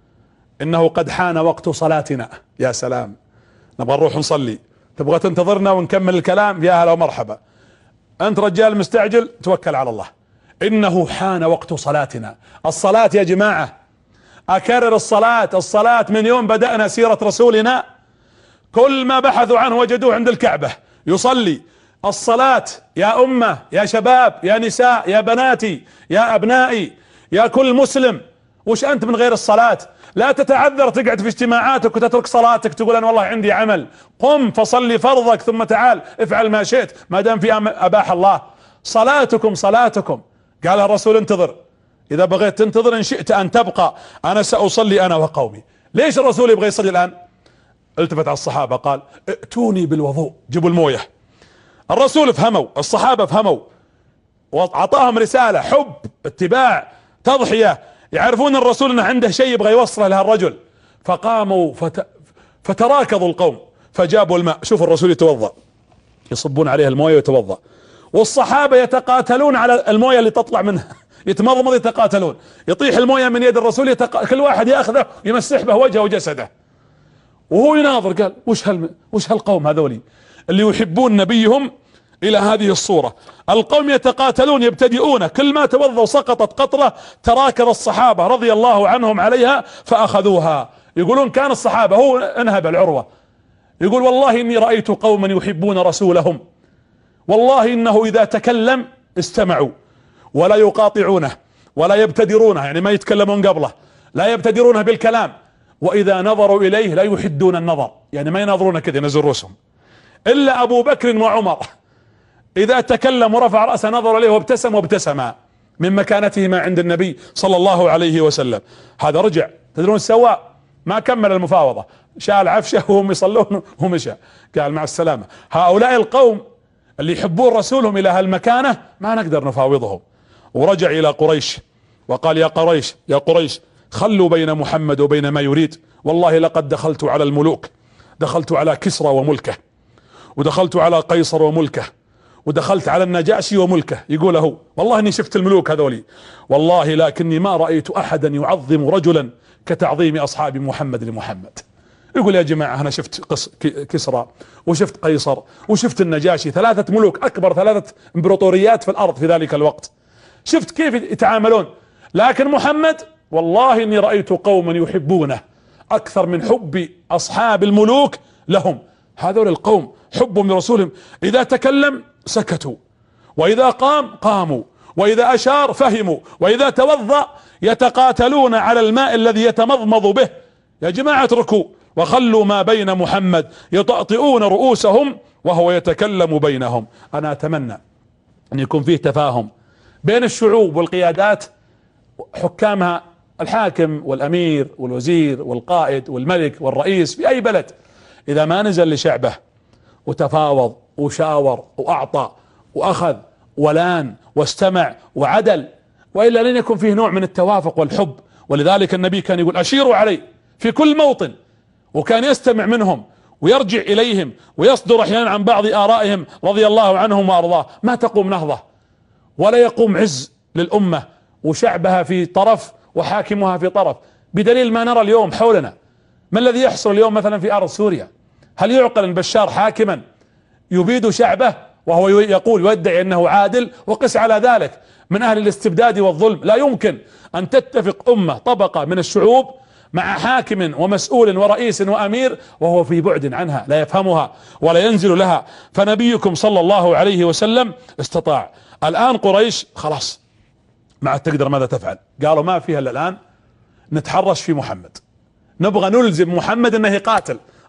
إنه قد حان وقت صلاتنا. يا سلام، نبغى نروح نصلي، تبغى تنتظرنا ونكمل الكلام؟ يا هلا ومرحبا. أنت رجال مستعجل، توكل على الله. إنه حان وقت صلاتنا. الصلاة يا جماعة، أكرر الصلاة من يوم بدأنا سيرة رسولنا كل ما بحثوا عنه وجدوه عند الكعبة يصلي. الصلاة يا أمة، يا شباب، يا نساء، يا بناتي، يا أبنائي، يا كل مسلم، وش أنت من غير الصلاة؟ لا تتعذر تقعد في اجتماعاتك وتترك صلاتك تقول أنا والله عندي عمل. قم فصلي فرضك ثم تعال افعل ما شئت ما دام في أباح الله. صلاتكم صلاتكم. قال الرسول انتظر، إذا بغيت تنتظر إن شئت أن تبقى أنا سأصلي أنا وقومي. ليش الرسول يبغى يصلي الآن؟ التفت على الصحابة قال ائتوني بالوضوء، جيبوا المويه. الرسول فهموا، الصحابة فهموا، وأعطاهم رسالة حب، اتباع، تضحية، يعرفون الرسول أنه عنده شيء يبغى يوصله لها الرجل. فقاموا فتراكضوا القوم فجابوا الماء. شوف الرسول يتوضأ، يصبون عليه المويه ويتوضأ، والصحابة يتقاتلون على المويه اللي تطلع منها، يتمضمض يتقاتلون، يطيح المويه من يد الرسول كل واحد ياخذه يمسح به وجهه وجسده، وهو يناظر قال وش هالقوم هذولي اللي يحبون نبيهم الى هذه الصورة. القوم يتقاتلون يبتدئون، كل ما توضوا سقطت قطرة تراكض الصحابة رضي الله عنهم عليها فاخذوها. يقولون كان الصحابة، هو انهب العروة يقول والله اني رأيت قوما يحبون رسولهم، والله انه اذا تكلم استمعوا ولا يقاطعونه ولا يبتدرونه، يعني ما يتكلمون قبله، لا يبتدرونه بالكلام، واذا نظروا اليه لا يحدون النظر، يعني ما يناظرون كذا ينزل رؤوسهم. الا ابو بكر وعمر اذا تكلم ورفع رأسه نظر اليه وابتسما من مكانتهما عند النبي صلى الله عليه وسلم. هذا رجع، تدرون سواء ما كمل المفاوضة، شال عفشه وهم يصلون ومشى، قال مع السلامة. هؤلاء القوم اللي يحبون رسولهم الى هالمكانة ما نقدر نفاوضهم. ورجع الى قريش وقال يا قريش خلوا بين محمد وبين ما يريد، والله لقد دخلت على الملوك، دخلت على كسرى وملكه، ودخلت على قيصر وملكه، ودخلت على النجاشي وملكه. يقول هو والله اني شفت الملوك هذولي، والله لكني ما رأيت احدا يعظم رجلا كتعظيم اصحاب محمد لمحمد. يقول يا جماعة انا شفت كسرى وشفت قيصر وشفت النجاشي، ثلاثة ملوك، اكبر ثلاثة امبراطوريات في الارض في ذلك الوقت، شفت كيف يتعاملون، لكن محمد والله اني رأيت قوما يحبونه اكثر من حب اصحاب الملوك لهم. هذول القوم حبهم لرسولهم، اذا تكلم سكتوا، واذا قاموا، واذا اشار فهموا، واذا توضأ يتقاتلون على الماء الذي يتمضمض به. يا جماعة اتركوا وخلوا ما بين محمد، يطأطئون رؤوسهم وهو يتكلم بينهم. انا اتمنى ان يكون فيه تفاهم بين الشعوب والقيادات، حكامها، الحاكم والامير والوزير والقائد والملك والرئيس في اي بلد، اذا ما نزل لشعبه وتفاوض وشاور واعطى واخذ ولان واستمع وعدل، والا لن يكون فيه نوع من التوافق والحب. ولذلك النبي كان يقول اشيروا علي في كل موطن، وكان يستمع منهم ويرجع اليهم ويصدر احيانا عن بعض ارائهم رضي الله عنهم وارضاه. ما تقوم نهضة ولا يقوم عز للامة وشعبها في طرف وحاكمها في طرف، بدليل ما نرى اليوم حولنا. ما الذي يحصل اليوم مثلا في ارض سوريا؟ هل يعقل ان بشار حاكما يبيد شعبه وهو يقول ويدعي انه عادل؟ وقس على ذلك من اهل الاستبداد والظلم. لا يمكن ان تتفق امة طبقة من الشعوب مع حاكم ومسؤول ورئيس وامير وهو في بعد عنها، لا يفهمها ولا ينزل لها. فنبيكم صلى الله عليه وسلم استطاع. الان قريش خلاص ما عاد تقدر، ماذا تفعل؟ قالوا ما فيها الا الان نتحرش في محمد، نبغى نلزم محمد انه يقاتل.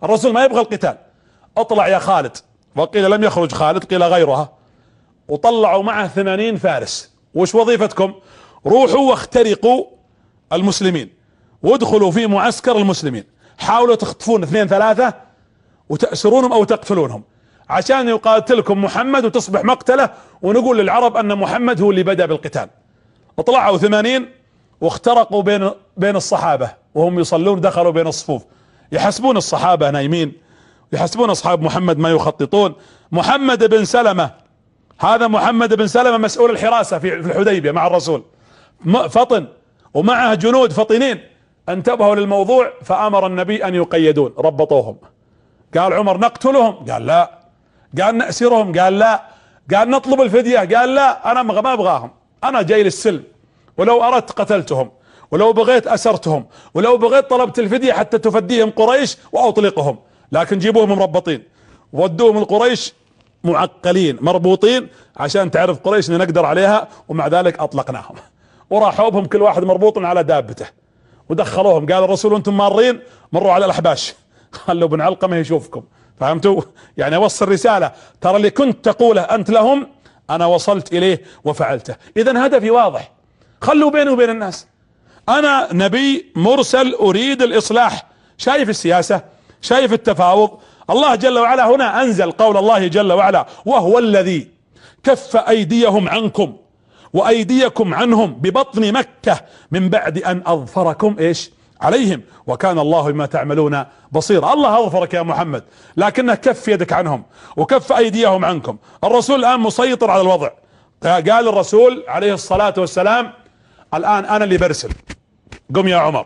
الرسول ما يبغى القتال. اطلع يا خالد، وقيل لم يخرج خالد، قيل غيرها، وطلعوا معه 80 فارس. وش وظيفتكم؟ روحوا واخترقوا المسلمين وادخلوا في معسكر المسلمين، حاولوا تخطفون 2 3 وتأسرونهم او تقتلونهم عشان يقاتلكم محمد وتصبح مقتله، ونقول للعرب ان محمد هو اللي بدأ بالقتال. اطلعوا 80 واخترقوا بين الصحابة وهم يصلون، دخلوا بين الصفوف، يحسبون الصحابة نايمين، يحسبون اصحاب محمد ما يخططون. محمد بن سلمة، هذا محمد بن سلمة مسؤول الحراسة في الحديبية مع الرسول، فطن ومعه جنود فطنين، انتبهوا للموضوع، فامر النبي ان يقيدون، ربطوهم. قال عمر نقتلهم؟ قال لا. قال نأسرهم؟ قال لا. قال نطلب الفدية؟ قال لا، انا ما ابغاهم، انا جاي للسلم، ولو اردت قتلتهم، ولو بغيت اسرتهم، ولو بغيت طلبت الفدية حتى تفديهم قريش واطلقهم، لكن جيبوهم مربطين. ودوهم القريش معقلين مربوطين عشان تعرف قريش ان نقدر عليها، ومع ذلك اطلقناهم. وراحوا بهم كل واحد مربوط على دابته، ودخلوهم. قال الرسول وانتم مارين مروا على الاحباش، خلوا بن علقمة يشوفكم. فهمتوا؟ يعني اوصل رسالة، ترى اللي كنت تقوله انت لهم انا وصلت اليه وفعلته. اذا هدفي واضح، خلوا بيني وبين الناس، انا نبي مرسل اريد الاصلاح. شايف السياسة، شايف التفاوض. الله جل وعلا هنا انزل قول الله جل وعلا: وهو الذي كف ايديهم عنكم وايديكم عنهم ببطن مكة من بعد ان اظفركم ايش عليهم وكان الله بما تعملون بصيرا. الله اظفرك يا محمد، لكنه كف يدك عنهم وكف ايديهم عنكم. الرسول الان مسيطر على الوضع. قال الرسول عليه الصلاة والسلام: الان انا اللي برسل، قم يا عمر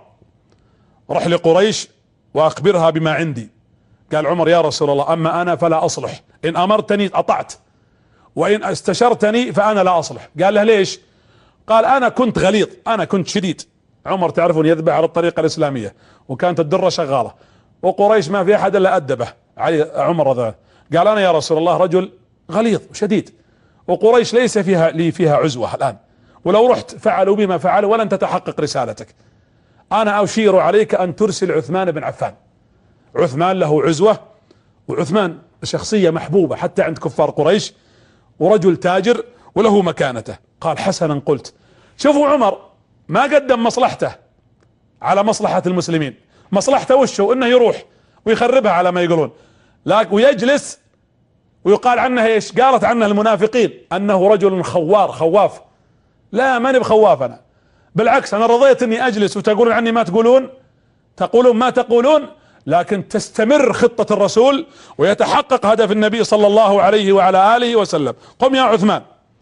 رح لقريش واخبرها بما عندي. قال عمر: يا رسول الله اما انا فلا اصلح، ان امرتني اطعت وان استشرتني فانا لا اصلح. قال له: ليش؟ قال: انا كنت غليظ، انا كنت شديد. عمر تعرفون يذبح على الطريقة الاسلامية، وكانت الدرة شغالة، وقريش ما في احد الا ادبه علي عمر ذا. قال: انا يا رسول الله رجل غليظ وشديد، وقريش ليس فيها عزوة الان، ولو رحت فعلوا بما فعلوا ولن تتحقق رسالتك. انا اشير عليك ان ترسل عثمان بن عفان. عثمان له عزوة، وعثمان شخصية محبوبة حتى عند كفار قريش، ورجل تاجر وله مكانته. قال: حسنا قلت. شوفوا عمر ما قدم مصلحته على مصلحة المسلمين، مصلحته وشه؟ انه يروح ويخربها على ما يقولون، لكن ويجلس ويقال عنه ايش؟ قالت عنه المنافقين انه رجل خوار خواف. لا، ماني بخواف انا، بالعكس انا رضيت اني اجلس وتقولون عني ما تقولون، تقولون ما تقولون، لكن تستمر خطة الرسول ويتحقق هدف النبي صلى الله عليه وعلى آله وسلم. قم يا عثمان،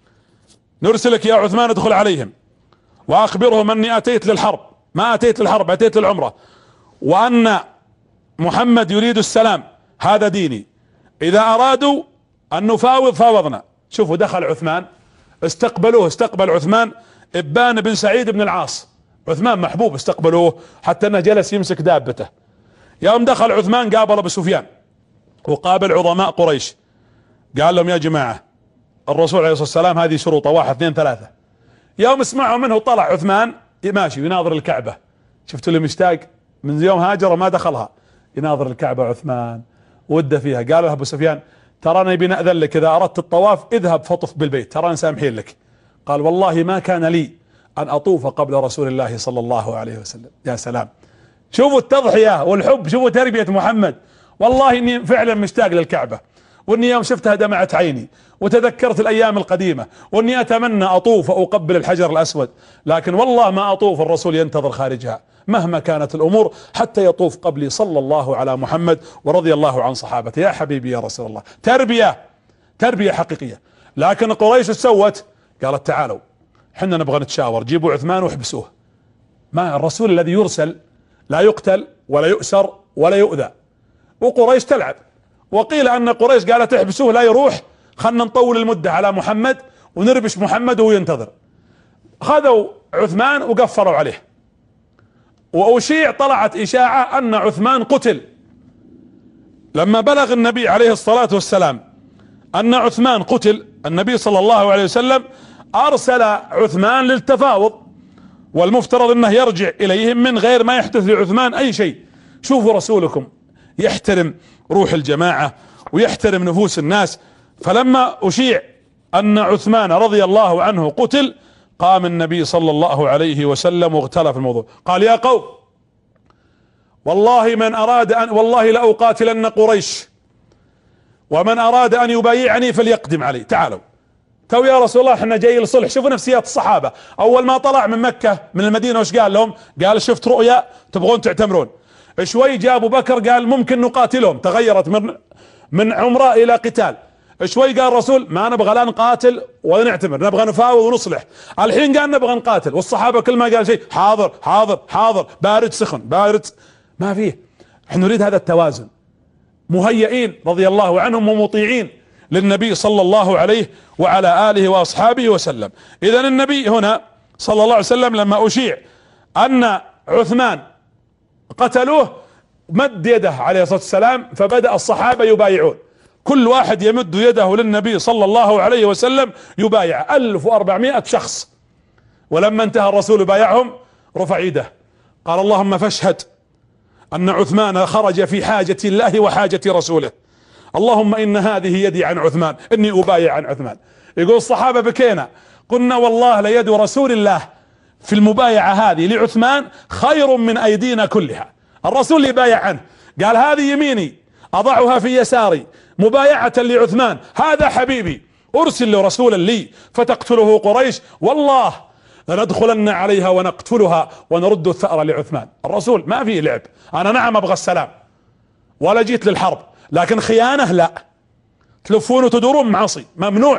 نرسلك يا عثمان، ادخل عليهم واخبرهم اني اتيت للحرب، ما اتيت للحرب، اتيت للعمرة، وان محمد يريد السلام، هذا ديني، اذا ارادوا ان نفاوض فاوضنا. شوفوا دخل عثمان، استقبلوه، استقبل عثمان ابان بن سعيد بن العاص. عثمان محبوب، استقبلوه حتى انه جلس يمسك دابته. يوم دخل عثمان قابل ابو سفيان وقابل عظماء قريش، قال لهم: يا جماعة الرسول عليه الصلاة والسلام هذه شروطه 1 2 3. يوم اسمعوا منه طلع عثمان ماشي يناظر الكعبة. شفتوا اللي مشتاق من يوم هاجر وما دخلها، يناظر الكعبة عثمان وده فيها. قال له ابو سفيان: ترانا نبي نأذن لك، اذا اردت الطواف اذهب فطف بالبيت، ترانا سامحين لك. قال: والله ما كان لي ان اطوف قبل رسول الله صلى الله عليه وسلم. يا سلام، شوفوا التضحية والحب، شوفوا تربية محمد. والله اني فعلا مشتاق للكعبة، واني يوم شفتها دمعت عيني وتذكرت الايام القديمة، واني اتمنى اطوف واقبل الحجر الاسود، لكن والله ما اطوف، الرسول ينتظر خارجها مهما كانت الامور حتى يطوف قبلي صلى الله على محمد ورضي الله عن صحابته. يا حبيبي يا رسول الله، تربية حقيقية. لكن قريش سوت؟ قالت: تعالوا حنا نبغى نتشاور، جيبوا عثمان واحبسوه. ما الرسول الذي يرسل لا يقتل ولا يؤسر ولا يؤذى، وقريش تلعب. وقيل ان قريش قالت: احبسوه لا يروح، خلنا نطول المدة على محمد ونربش محمد وهو ينتظر. خذوا عثمان وقفروا عليه، واشيع، طلعت اشاعة ان عثمان قتل. لما بلغ النبي عليه الصلاة والسلام ان عثمان قتل، النبي صلى الله عليه وسلم ارسل عثمان للتفاوض، والمفترض انه يرجع اليهم من غير ما يحدث لعثمان اي شيء. شوفوا رسولكم يحترم روح الجماعة ويحترم نفوس الناس. فلما أشيع أن عثمان رضي الله عنه قتل، قام النبي صلى الله عليه وسلم واغترى في الموضوع، قال: يا قوم، والله من أراد والله لأقاتلن قريش، ومن أراد أن يبايعني فليقدم علي. تعالوا يا رسول الله، احنا جاي للصلح. شوفوا نفسيات الصحابة. أول ما طلع من مكة من المدينة وش قال لهم؟ قال: شفت رؤيا تبغون تعتمرون. شوي جاء أبو بكر قال: ممكن نقاتلهم، تغيرت من عمرة إلى قتال. شوي قال الرسول: ما نبغى لا نقاتل ولا نعتمر، نبغى نفاوض ونصلح. الحين قال نبغى نقاتل، والصحابة كل ما قال شيء: حاضر حاضر حاضر، بارد سخن بارد. ما فيه. احنا نريد هذا التوازن، مهيئين رضي الله عنهم ومطيعين للنبي صلى الله عليه وعلى آله وأصحابه وسلم. إذا النبي هنا صلى الله عليه وسلم لما أشيع أن عثمان قتلوه مد يده عليه الصلاة والسلام، فبدأ الصحابة يبايعون، كل واحد يمد يده للنبي صلى الله عليه وسلم يبايع. 1400 شخص. ولما انتهى الرسول بايعهم رفع يده قال: اللهم فاشهد أن عثمان خرج في حاجة الله وحاجة رسوله، اللهم إن هذه يدي عن عثمان، إني أبايع عن عثمان. يقول الصحابة بكينا، قلنا والله ليد رسول الله في المبايعة هذه لعثمان خير من أيدينا كلها. الرسول اللي بايع عنه قال: هذه يميني أضعها في يساري مبايعة لعثمان، هذا حبيبي أرسل له رسولا لي فتقتله قريش، والله لندخلن عليها ونقتلها ونرد الثأر لعثمان. الرسول ما فيه لعب. أنا نعم أبغى السلام ولا جيت للحرب، لكن خيانة لا، تلفون وتدورون معصي، ممنوع.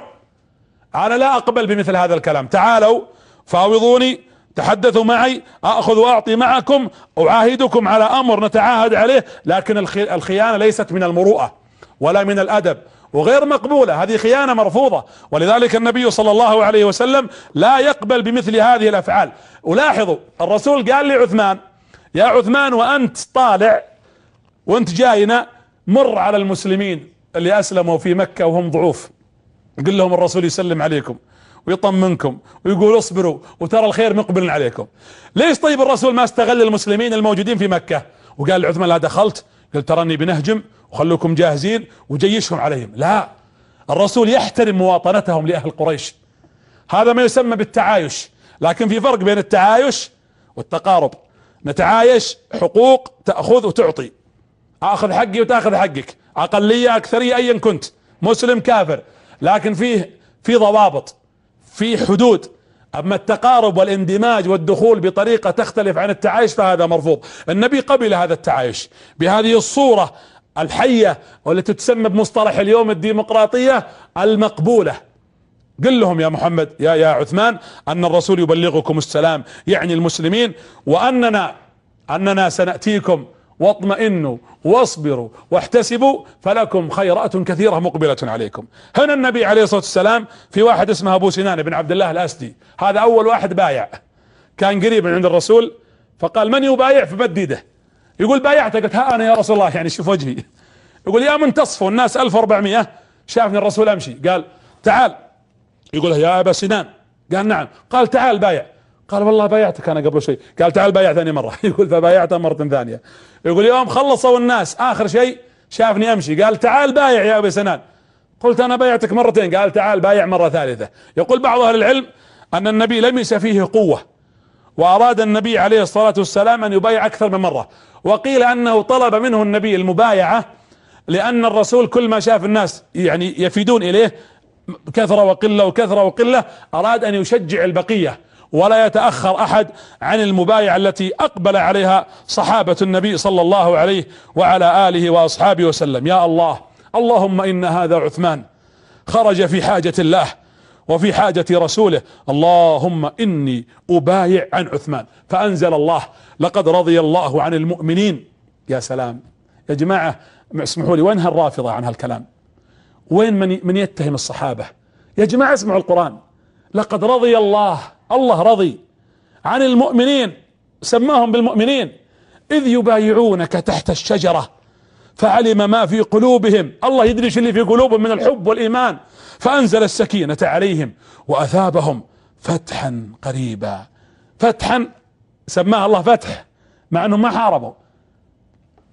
أنا لا أقبل بمثل هذا الكلام. تعالوا فاوضوني، تحدثوا معي، أخذ وأعطي معكم، أعاهدكم على أمر نتعاهد عليه، لكن الخيانة ليست من المروءة ولا من الأدب، وغير مقبولة، هذه خيانة مرفوضة. ولذلك النبي صلى الله عليه وسلم لا يقبل بمثل هذه الأفعال. ولاحظوا الرسول قال لعثمان: يا عثمان، وأنت طالع وأنت جاينا، مر على المسلمين اللي أسلموا في مكة وهم ضعوف، قل لهم الرسول يسلم عليكم ويطمنكم ويقول اصبروا وترى الخير مقبل عليكم. ليش طيب الرسول ما استغل المسلمين الموجودين في مكة وقال لعثمان: لا دخلت، قل تراني بنهجم وخلوكم جاهزين وجيشهم عليهم؟ لا، الرسول يحترم مواطنتهم لأهل قريش. هذا ما يسمى بالتعايش. لكن في فرق بين التعايش والتقارب. نتعايش حقوق، تأخذ وتعطي، اخذ حقي وتاخذ حقك، اقلية اكثرية ايا كنت، مسلم كافر، لكن في ضوابط، في حدود. اما التقارب والاندماج والدخول بطريقة تختلف عن التعايش فهذا مرفوض. النبي قبل هذا التعايش بهذه الصورة الحية والتي تسمى بمصطلح اليوم الديمقراطية المقبولة. قل لهم يا محمد يا عثمان ان الرسول يبلغكم السلام، يعني المسلمين، واننا سنأتيكم، واطمئنوا واصبروا واحتسبوا فلكم خيرات كثيرة مقبلة عليكم. هنا النبي عليه الصلاة والسلام في واحد اسمه ابو سنان بن عبد الله الاسدي، هذا اول واحد بايع، كان قريب من عند الرسول، فقال: من يبايع؟ فمد يده. يقول: بايعته. قلت: ها انا يا رسول الله، يعني شوف وجهي. يقول: يا منتصف والناس 1400. شافني الرسول امشي قال: تعال. يقول: يا ابا سنان. قال: نعم. قال: تعال بايع. قال: والله بايعتك انا قبل شيء. قال: تعال بايع ثاني مرة. يقول: فبايعته مرة ثانية. يقول: يوم خلصوا الناس اخر شيء شافني امشي قال: تعال بايع يا ابا سنان. قلت: انا بايعتك مرتين. قال: تعال بايع مرة ثالثة. يقول بعض اهل العلم ان النبي لمس فيه قوة، واراد النبي عليه الصلاة والسلام ان يبايع اكثر من مرة، وقيل انه طلب منه النبي المبايعة لان الرسول كل ما شاف الناس يعني يفيدون اليه كثرة وقلة وكثرة وقلة، اراد ان يشجع البقية ولا يتأخر احد عن المبايعة التي اقبل عليها صحابة النبي صلى الله عليه وعلى آله واصحابه وسلم. يا الله، اللهم ان هذا عثمان خرج في حاجة الله وفي حاجة رسوله، اللهم اني ابايع عن عثمان. فانزل الله: لقد رضي الله عن المؤمنين. يا سلام يا جماعة، اسمحوا لي، وين هالرافضة عن هالكلام؟ وين من يتهم الصحابة؟ يا جماعة اسمعوا القرآن. لقد رضي الله رضي عن المؤمنين، سماهم بالمؤمنين، اذ يبايعونك تحت الشجرة فعلم ما في قلوبهم. الله يدري ايش اللي في قلوبهم من الحب والإيمان، فأنزل السكينة عليهم وأثابهم فتحا قريبا. فتحا سماها الله فتح مع انهم ما حاربوا،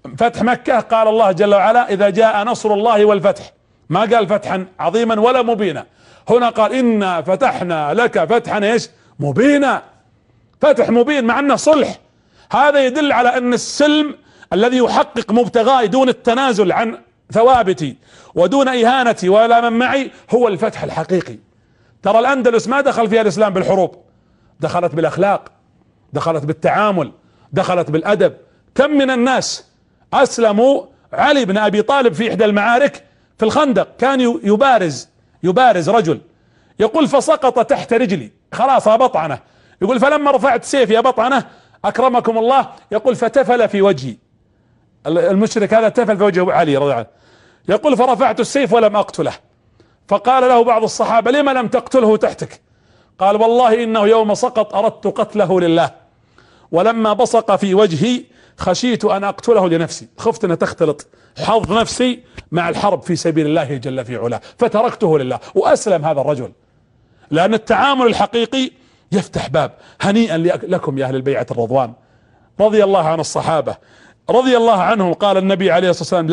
فتح مكة قال الله جل وعلا إذا جاء نصر الله والفتح، ما قال فتحا عظيما ولا مبينا. هنا قال إنا فتحنا لك فتحا ايش؟ مبينا، فتح مبين مع انه صلح. هذا يدل على ان السلم الذي يحقق مبتغاي دون التنازل عن ثوابتي ودون اهانتي ولا من معي هو الفتح الحقيقي. ترى الاندلس ما دخل فيها الاسلام بالحروب، دخلت بالاخلاق، دخلت بالتعامل، دخلت بالادب. كم من الناس اسلموا. علي بن ابي طالب في احدى المعارك في الخندق كان يبارز رجل، يقول فسقط تحت رجلي، خلاص بطعنه، يقول فلما رفعت سيفي بطعنه اكرمكم الله، يقول فتفل في وجهي، المشرك هذا تفل في وجه علي رضي الله عنه، يقول فرفعت السيف ولم اقتله، فقال له بعض الصحابة لما لم تقتله تحتك؟ قال والله انه يوم سقط اردت قتله لله، ولما بصق في وجهي خشيت ان اقتله لنفسي، خفت ان تختلط حظ نفسي مع الحرب في سبيل الله جل في علاه، فتركته لله. واسلم هذا الرجل، لان التعامل الحقيقي يفتح باب. هنيئا لكم يا اهل البيعة الرضوان، رضي الله عن الصحابة رضي الله عنهم. قال النبي عليه الصلاة والسلام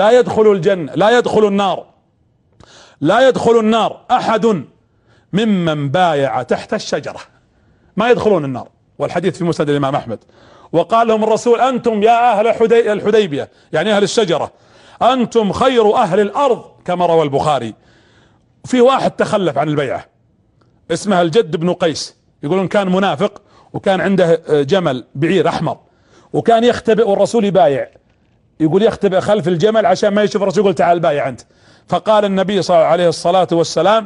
لا يدخل النار احد ممن بايع تحت الشجرة، ما يدخلون النار، والحديث في مسند الامام احمد. وقال لهم الرسول انتم يا اهل الحديبية، يعني اهل الشجرة، انتم خير اهل الارض، كما روى البخاري. في واحد تخلف عن البيعة اسمه الجد بن قيس، يقولون كان منافق وكان عنده جمل بعير احمر، وكان يختبئ والرسول يبايع، يقول يختبئ خلف الجمل عشان ما يشوف الرسول، يقول تعال بايع انت. فقال النبي صلى الله عليه الصلاة والسلام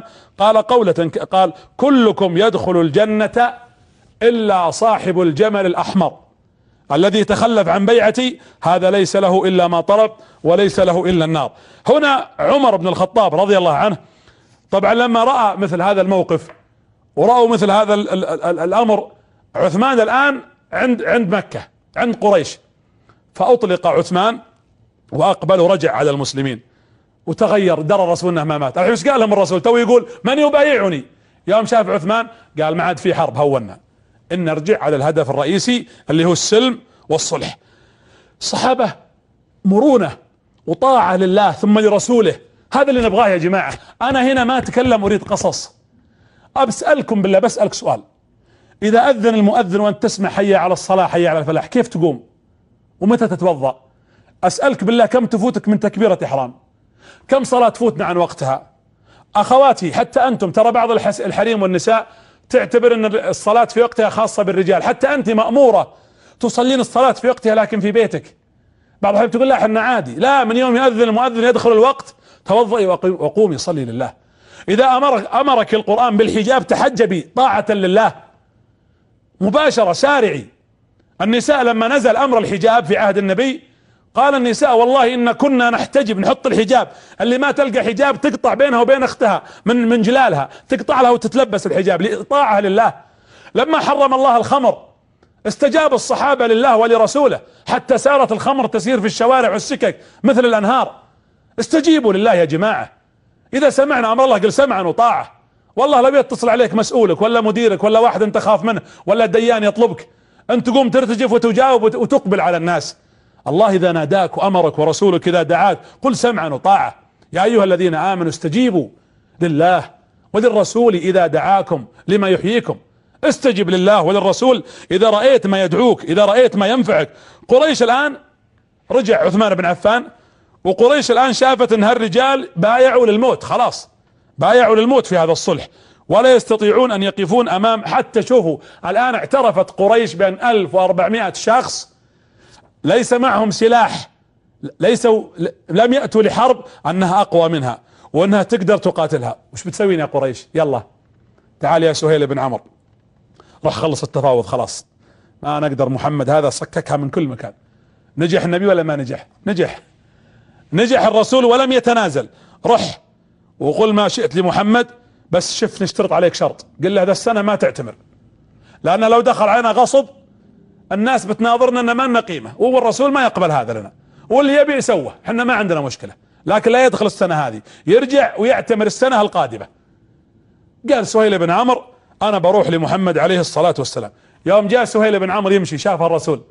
قال كلكم يدخل الجنة الا صاحب الجمل الاحمر الذي تخلف عن بيعتي، هذا ليس له الا ما طلب وليس له الا النار. هنا عمر بن الخطاب رضي الله عنه طبعا لما رأى مثل هذا الموقف ورأوا مثل هذا الامر، عثمان الان عند مكة عند قريش، فاطلق عثمان واقبل ورجع على المسلمين، وتغير، درى الرسول انه ما مات. الحين ايش قال لهم الرسول؟ تو يقول من يبايعني؟ يوم شاف عثمان قال ما عاد في حرب، هونا ان نرجع على الهدف الرئيسي اللي هو السلم والصلح. الصحابة مرونة وطاعة لله ثم لرسوله، هذا اللي نبغاه يا جماعة. انا هنا ما اتكلم اريد قصص، أسألكم بالله، بسألك سؤال، إذا أذن المؤذن وأنت تسمع حي على الصلاة حي على الفلاح، كيف تقوم؟ ومتى تتوضأ؟ أسألك بالله كم تفوتك من تكبيرة إحرام؟ كم صلاة تفوتنا عن وقتها؟ أخواتي حتى أنتم، ترى بعض الحريم والنساء تعتبر أن الصلاة في وقتها خاصة بالرجال، حتى أنت مأمورة تصلين الصلاة في وقتها لكن في بيتك. بعض الحين تقول لا احنا عادي، لا، من يوم يأذن المؤذن يدخل الوقت توضئي وقومي صلي لله. إذا أمرك القرآن بالحجاب تحجبي طاعة لله مباشرة، سارعي. النساء لما نزل أمر الحجاب في عهد النبي قال النساء والله إن كنا نحتجب، نحط الحجاب، اللي ما تلقى حجاب تقطع بينها وبين أختها من جلالها، تقطع لها وتتلبس الحجاب طاعة لله. لما حرم الله الخمر استجاب الصحابة لله ولرسوله، حتى سارت الخمر تسير في الشوارع والسكك مثل الأنهار. استجيبوا لله يا جماعة. إذا سمعنا أمر الله قل سمعا وطاعة. والله لو يتصل عليك مسؤولك ولا مديرك ولا واحد أنت خاف منه ولا الديان يطلبك، أنت تقوم ترتجف وتجاوب وتقبل على الناس. الله إذا ناداك وأمرك ورسولك إذا دعاك قل سمعا وطاعة. يا أيها الذين آمنوا استجيبوا لله وللرسول إذا دعاكم لما يحييكم. استجب لله وللرسول إذا رأيت ما يدعوك، إذا رأيت ما ينفعك. قريش الآن رجع عثمان بن عفان، وقريش الآن شافت ان هالرجال بايعوا للموت، خلاص بايعوا للموت في هذا الصلح، ولا يستطيعون ان يقفون امام. حتى شوفوا الآن اعترفت قريش بأن 1400 شخص ليس معهم سلاح، لم يأتوا لحرب، انها اقوى منها وانها تقدر تقاتلها. وش بتسوين يا قريش؟ يلا تعال يا سهيل بن عمرو، راح خلص التفاوض، خلاص ما نقدر، محمد هذا صككها من كل مكان. نجح النبي ولا ما نجح؟ نجح الرسول ولم يتنازل. رح وقل ما شئت لمحمد، بس شف نشترط عليك شرط، قل له هذا السنة ما تعتمر، لأن لو دخل علينا غصب الناس بتناظرنا ان ما لنا قيمة، والرسول ما يقبل هذا لنا، واللي يبي يسوه، احنا ما عندنا مشكلة، لكن لا يدخل السنة هذه، يرجع ويعتمر السنة القادمة. قال سهيل بن عمرو انا بروح لمحمد عليه الصلاة والسلام. يوم جاء سهيل بن عمرو يمشي، شاف الرسول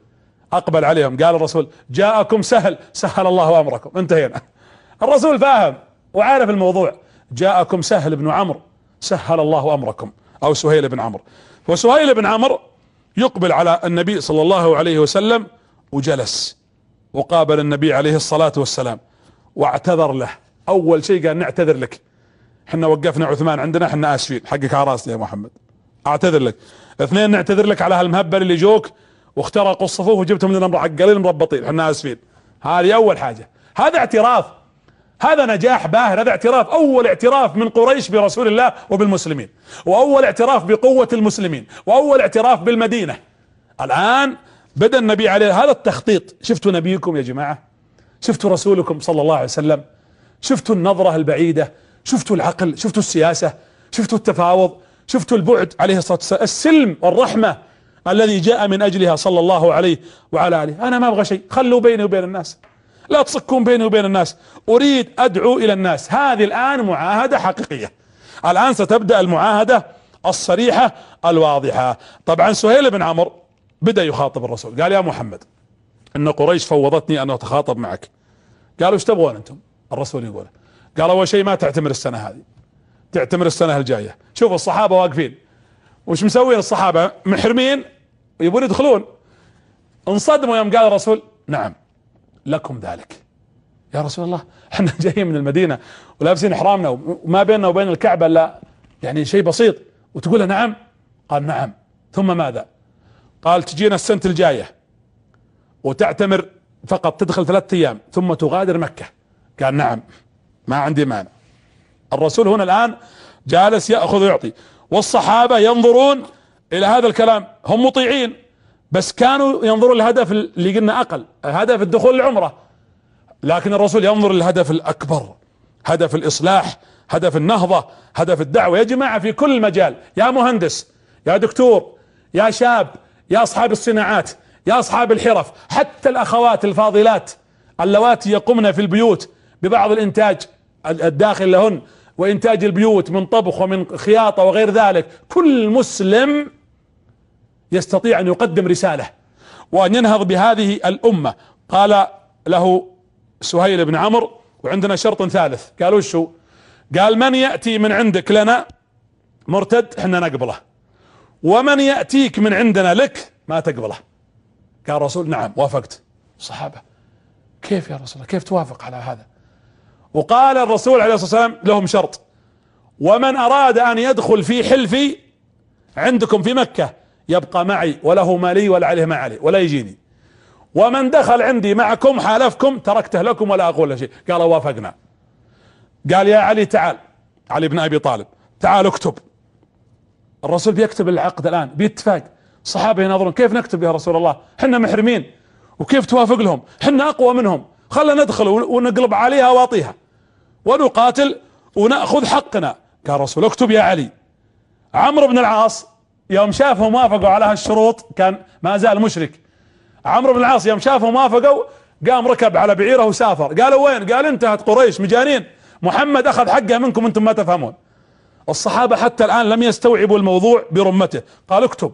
اقبل عليهم قال الرسول جاءكم سهل سهل الله امركم. انتهينا. الرسول فاهم وعارف الموضوع. جاءكم سهل بن عمرو سهل الله امركم، او سهيل بن عمرو. وسهيل بن عمرو يقبل على النبي صلى الله عليه وسلم وجلس وقابل النبي عليه الصلاة والسلام واعتذر له. اول شيء قال نعتذر لك، احنا وقفنا عثمان عندنا، احنا اسفين، حقك على راسي يا محمد، اعتذر لك. اثنين، نعتذر لك على هالمهبل اللي جوك واخترقوا الصفوف وجبتهم لنا معقلين مربطين، احنا اسفين. هذه اول حاجة، هذا اعتراف، هذا نجاح باهر، هذا اعتراف، اول اعتراف من قريش برسول الله وبالمسلمين، واول اعتراف بقوة المسلمين، واول اعتراف بالمدينة. الان بدأ النبي عليه هذا التخطيط. شفتوا نبيكم يا جماعة؟ شفتوا رسولكم صلى الله عليه وسلم؟ شفتوا النظرة البعيدة؟ شفتوا العقل؟ شفتوا السياسة؟ شفتوا التفاوض؟ شفتوا البعد عليه الصلاة والسلام؟ السلم والرحمة الذي جاء من اجلها صلى الله عليه وعلى اله. انا ما ابغى شيء، خلوا بيني وبين الناس، لا تصكون بيني وبين الناس، اريد ادعو الى الناس. هذه الان معاهدة حقيقية، الان ستبدأ المعاهدة الصريحة الواضحة. طبعا سهيل بن عمرو بدأ يخاطب الرسول، قال يا محمد ان قريش فوضتني ان اتخاطب معك. قالوا ايش تبغون انتم؟ الرسول يقول، قال اول شيء ما تعتمر السنة هذه، تعتمر السنة الجاية. شوف الصحابة واقفين، وش مسوين الصحابة؟ محرمين يبون يدخلون. انصدموا يوم قال الرسول نعم لكم ذلك. يا رسول الله احنا جايين من المدينة ولابسين احرامنا وما بيننا وبين الكعبة الا يعني شيء بسيط، وتقول نعم؟ قال نعم. ثم ماذا؟ قال تجينا السنة الجاية وتعتمر فقط، تدخل 3 ايام ثم تغادر مكة. قال نعم ما عندي مانع. الرسول هنا الان جالس يأخذ ويعطي، والصحابة ينظرون الى هذا الكلام، هم مطيعين بس كانوا ينظرون للهدف اللي قلنا اقل، هدف الدخول العمرة، لكن الرسول ينظر للهدف الاكبر، هدف الاصلاح، هدف النهضة، هدف الدعوة. يا جماعة في كل مجال، يا مهندس، يا دكتور، يا شاب، يا اصحاب الصناعات، يا اصحاب الحرف، حتى الاخوات الفاضلات اللواتي يقمن في البيوت ببعض الانتاج الداخل لهن وانتاج البيوت من طبخ ومن خياطة وغير ذلك، كل مسلم يستطيع ان يقدم رسالة وان ينهض بهذه الامة. قال له سهيل بن عمرو وعندنا شرط ثالث. قالوا شو؟ قال من يأتي من عندك لنا مرتد احنا نقبله، ومن يأتيك من عندنا لك ما تقبله. قال الرسول نعم وافقت. الصحابة كيف يا رسول الله، كيف توافق على هذا؟ وقال الرسول عليه الصلاة والسلام لهم شرط، ومن اراد ان يدخل في حلفي عندكم في مكة يبقى معي وله ما لي ولا عليه ما عليه ولا يجيني، ومن دخل عندي معكم حالفكم تركته لكم ولا اقول له شيء. قال وافقنا. قال يا علي تعال، علي بن ابي طالب تعال اكتب. الرسول بيكتب العقد الان باتفاق. الصحابة يناظرون كيف نكتب يا رسول الله، حنا محرمين وكيف توافق لهم، حنا اقوى منهم، خلنا ندخل ونقلب عليها واطيها ونقاتل ونأخذ حقنا. قال الرسول اكتب يا علي. عمرو بن العاص يوم شافهم وافقوا على هالشروط، كان ما زال مشرك. عمرو بن العاص يوم شافهم وافقوا قام ركب على بعيره وسافر. قالوا وين؟ قال انتهت قريش مجانين، محمد اخذ حقه منكم انتم ما تفهمون. الصحابة حتى الان لم يستوعبوا الموضوع برمته. قال اكتب.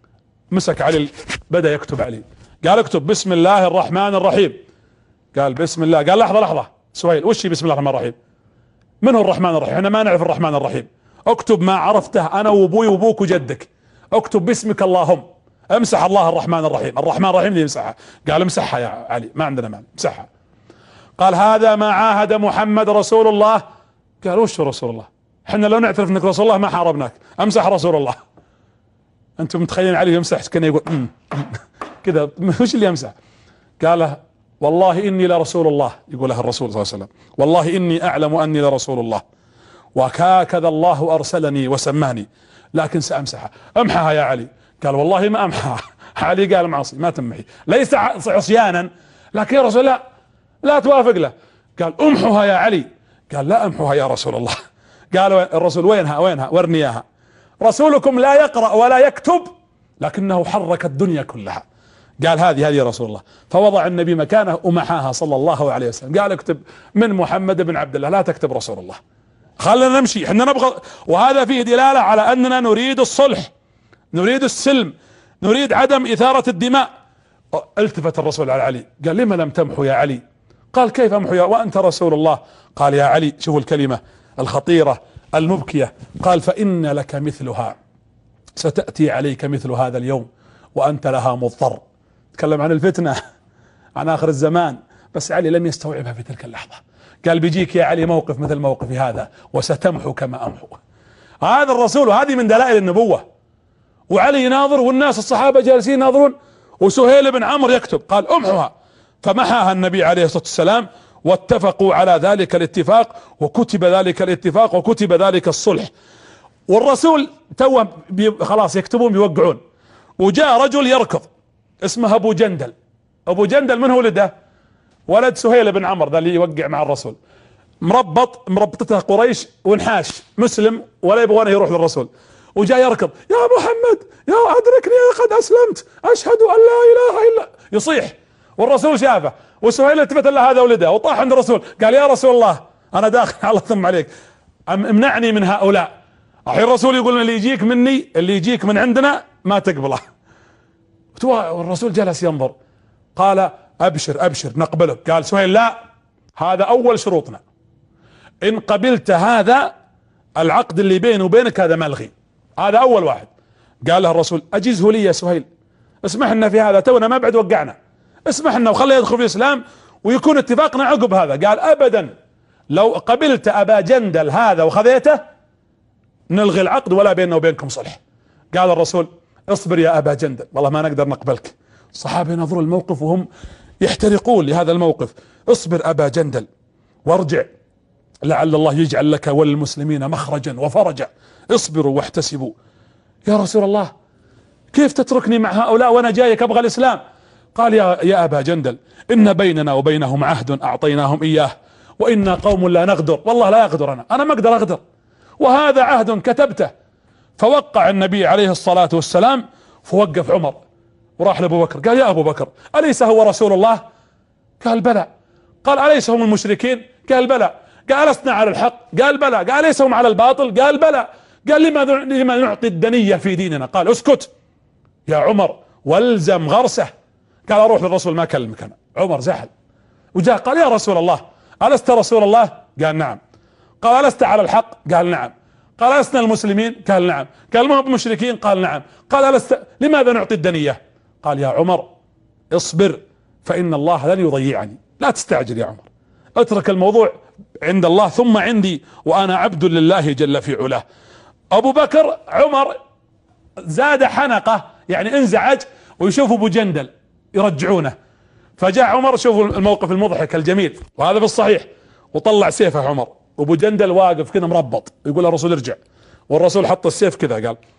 مسك علي بدأ يكتب علي. قال اكتب بسم الله الرحمن الرحيم. قال بسم الله. قال لحظة سهيل وش بسم الله الرحمن الرحيم؟ من هو الرحمن الرحيم؟ احنا ما نعرف الرحمن الرحيم. اكتب ما عرفته انا وابوي وابوك وجدك. اكتب باسمك اللهم. امسح الله الرحمن الرحيم. الرحمن الرحيم دي امسحها. قال امسحها يا علي ما عندنا مانع امسحها. قال هذا ما عاهد محمد رسول الله. قال وش رسول الله؟ احنا لو نعترف انك رسول الله ما حاربناك. امسح رسول الله. انتم متخيلين علي يمسح كان يقول كذا وش اللي يمسح؟ قال والله اني لرسول الله، يقولها الرسول صلى الله عليه وسلم، والله اني اعلم اني لرسول الله وهكذا الله ارسلني وسماني، لكن سامسحها. امحها يا علي. قال والله ما امحها. علي قال معصي ما تمحي، ليس عصيانا، لكن يا رسول الله لا توافق له. قال امحها يا علي. قال لا امحها يا رسول الله. قال الرسول وينها ورني اياها. رسولكم لا يقرأ ولا يكتب لكنه حرك الدنيا كلها. قال هذه يا رسول الله. فوضع النبي مكانه ومحاها صلى الله عليه وسلم. قال اكتب من محمد بن عبد الله، لا تكتب رسول الله، خلنا نمشي احنا نبغى. وهذا فيه دلالة على اننا نريد الصلح، نريد السلم، نريد عدم اثارة الدماء. التفت الرسول على علي قال لما لم تمحو يا علي؟ قال كيف امحو وانت رسول الله؟ قال يا علي، شوفوا الكلمة الخطيرة المبكية، قال فإن لك مثلها، ستأتي عليك مثل هذا اليوم وأنت لها مضطر. تكلم عن الفتنة، عن آخر الزمان، بس علي لم يستوعبها في تلك اللحظة. قال بيجيك يا علي موقف مثل موقفي هذا وستمحو كما أمحو. هذا الرسول، وهذه من دلائل النبوة. وعلي يناظر والناس الصحابة جالسين يناظرون، وسهيل بن عمرو يكتب، قال امحوها، فمحاها النبي عليه الصلاة والسلام، واتفقوا على ذلك الاتفاق، وكتب ذلك الاتفاق، وكتب ذلك الصلح. والرسول توه خلاص يكتبون بيوقعون، وجاء رجل يركض اسمه ابو جندل. ابو جندل من هو ولده؟ ولد سهيل بن عمرو ذا اللي يوقع مع الرسول، مربطته قريش ونحاش مسلم ولا يبغونه يروح للرسول، وجاء يركض يا محمد يا ادركني قد اسلمت اشهد ان لا اله الا، يصيح. والرسول شافه، وسهيل التفت له هذا ولده وطاح عند الرسول، قال يا رسول الله انا داخل الله ثم عليك، امنعني من هؤلاء. الحين الرسول يقول اللي يجيك مني، اللي يجيك من عندنا ما تقبله. والرسول جلس ينظر، قال ابشر ابشر نقبلك. قال سهيل لا، هذا اول شروطنا، ان قبلت هذا العقد اللي بيني وبينك هذا ملغي، هذا اول واحد. قال له الرسول اجزه لي يا سهيل، اسمح لنا في هذا، تونا ما بعد وقعنا، اسمح لنا وخليه يدخل في الاسلام ويكون اتفاقنا عقب هذا. قال ابدا، لو قبلت ابا جندل هذا وخذيته نلغي العقد ولا بيننا وبينكم صلح. قال الرسول اصبر يا ابا جندل، والله ما نقدر نقبلك. الصحابة ينظرون الموقف وهم يحترقون لهذا الموقف. اصبر ابا جندل وارجع، لعل الله يجعل لك وللمسلمين مخرجا وفرجا، اصبروا واحتسبوا. يا رسول الله كيف تتركني مع هؤلاء وانا جايك ابغى الاسلام؟ قال يا ابا جندل ان بيننا وبينهم عهد اعطيناهم اياه، وانا قوم لا نغدر، والله لا يغدر، انا ما اقدر اغدر، وهذا عهد كتبته. فوقع النبي عليه الصلاة والسلام، فوقف عمر وراح لابو بكر، قال يا ابو بكر اليس هو رسول الله؟ قال بلى. قال اليس هم المشركين؟ قال بلى. قال ألسنا على الحق؟ قال بلى. قال أليس هم على الباطل؟ قال بلى. قال لما نعطي الدنية في ديننا؟ قال اسكت يا عمر والزم غرسه. قال اروح للرسول ما اكلمك انا. عمر زعل وجاء قال يا رسول الله ألست رسول الله؟ قال نعم. قال ألست على الحق؟ قال نعم. قال ألسنا المسلمين؟ قال نعم. قال ما هم مشركين؟ قال نعم. قال ألست لماذا نعطي الدنية؟ قال يا عمر اصبر فإن الله لن يضيعني، لا تستعجل يا عمر، اترك الموضوع عند الله ثم عندي، وأنا عبد لله جل في علاه. أبو بكر عمر زاد حنقه، يعني انزعج، ويشوف أبو جندل يرجعونه، فجاء عمر، شوفوا الموقف المضحك الجميل وهذا في الصحيح، وطلع سيفه عمر، وابو جندل واقف كذا مربط، يقول الرسول ارجع، والرسول حط السيف كذا قال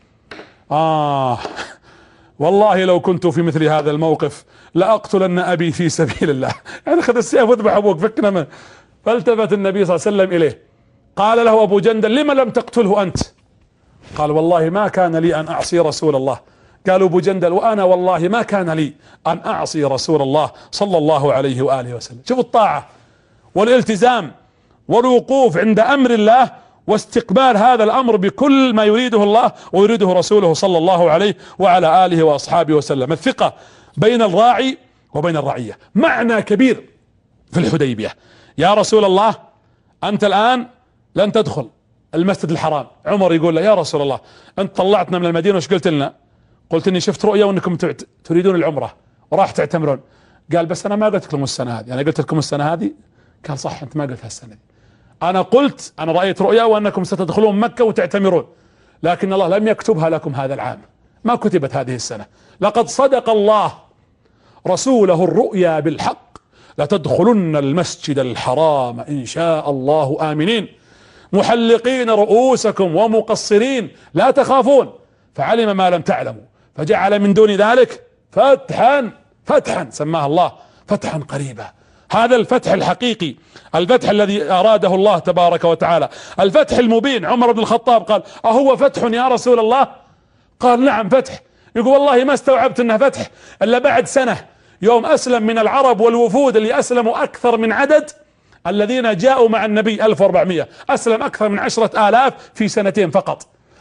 والله لو كنت في مثل هذا الموقف لأقتلن أبي في سبيل الله، يعني خذ السيف واذبح أبوك فكنا منه. فالتفت النبي صلى الله عليه وسلم إليه قال له أبو جندل لما لم تقتله أنت؟ قال والله ما كان لي أن أعصي رسول الله. قال أبو جندل وأنا والله ما كان لي أن أعصي رسول الله صلى الله عليه وآله وسلم. شوفوا الطاعة والالتزام والوقوف عند أمر الله، واستقبال هذا الأمر بكل ما يريده الله ويريده رسوله صلى الله عليه وعلى آله وأصحابه وسلم. الثقة بين الراعي وبين الرعية معنى كبير في الحديبية. يا رسول الله أنت الآن لن تدخل المسجد الحرام. عمر يقول له يا رسول الله أنت طلعتنا من المدينة وش قلت لنا؟ قلت إني شفت رؤيا وأنكم تريدون العمرة وراح تعتمرون. قال بس أنا ما قلت لكم السنة هذه، أنا قلت لكم السنة هذه. قال صح أنت ما قلت هالسنة دي، أنا قلت أنا رأيت رؤيا وأنكم ستدخلون مكة وتعتمرون، لكن الله لم يكتبها لكم هذا العام، ما كتبت هذه السنة. لقد صدق الله رسوله الرؤيا بالحق، لتدخلن المسجد الحرام إن شاء الله آمنين محلقين رؤوسكم ومقصرين لا تخافون، فعلم ما لم تعلموا فجعل من دون ذلك فتحا سماها الله فتحا قريبا. هذا الفتح الحقيقي، الفتح الذي أراده الله تبارك وتعالى، الفتح المبين. عمر بن الخطاب قال أهو فتح يا رسول الله؟ قال نعم فتح. يقول والله ما استوعبت انه فتح الا بعد سنة، يوم اسلم من العرب والوفود اللي اسلموا اكثر من عدد الذين جاءوا مع النبي 1400، اسلم اكثر من 10,000 في سنتين فقط.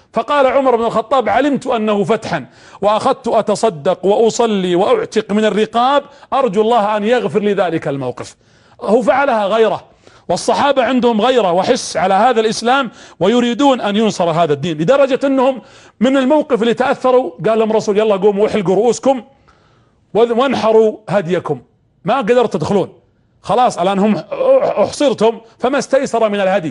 فقال عمر بن الخطاب: علمت أنه فتحا وأخذت أتصدق وأصلي وأعتق من الرقاب، أرجو الله أن يغفر لي ذلك الموقف. هو فعلها غيره، والصحابة عندهم غيرة وحس على هذا الإسلام ويريدون أن ينصر هذا الدين، لدرجة أنهم من الموقف اللي تأثروا قال لهم رسول: يلا قوموا واحلقوا رؤوسكم وانحروا هديكم، ما قدرت تدخلون، خلاص الآن هم احصرتم فما استيسر من الهدي.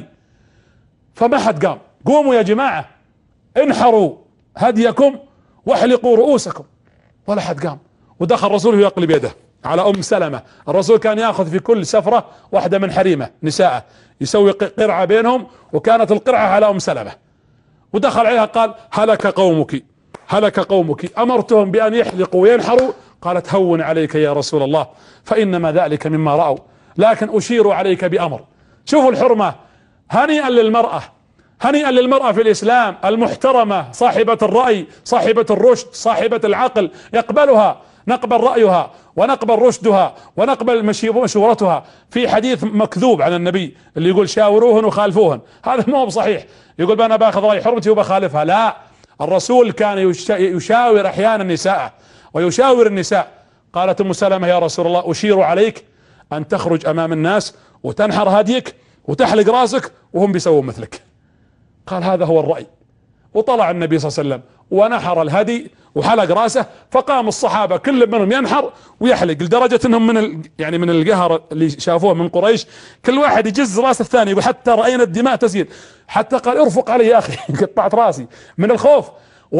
فما حد قام: قوموا يا جماعة انحروا هديكم واحلقوا رؤوسكم، ولا حد قام. ودخل الرسول يقلب يده على أم سلمة. الرسول كان يأخذ في كل سفرة واحدة من حريمه نساءه، يسوي قرعة بينهم، وكانت القرعة على أم سلمة. ودخل عليها قال: هلك قومك هلك قومك، أمرتهم بأن يحلقوا وينحروا، قالت: هون عليك يا رسول الله، فإنما ذلك مما رأوا، لكن أشير عليك بأمر. شوفوا الحرمة، هنيئا للمرأة، هنيئا للمرأة في الإسلام المحترمة، صاحبة الرأي، صاحبة الرشد، صاحبة العقل، يقبلها، نقبل رأيها ونقبل رشدها ونقبل مشورتها. في حديث مكذوب عن النبي اللي يقول: شاوروهن وخالفوهن، هذا ما هو بصحيح. يقول: أنا باخذ رأي حرمتي وبخالفها. لا، الرسول كان يشاور أحيانا نساءه ويشاور النساء. قالت أم سلمة: يا رسول الله، أشير عليك أن تخرج أمام الناس وتنحر هديك وتحلق راسك وهم بيسوون مثلك. قال: هذا هو الرأي. وطلع النبي صلى الله عليه وسلم ونحر الهدي وحلق راسه، فقام الصحابة كل منهم ينحر ويحلق، لدرجة انهم من القهر اللي شافوه من قريش كل واحد يجز راس الثاني، يقول: حتى رأينا الدماء تسيل، حتى قال: ارفق علي يا اخي قطعت راسي من الخوف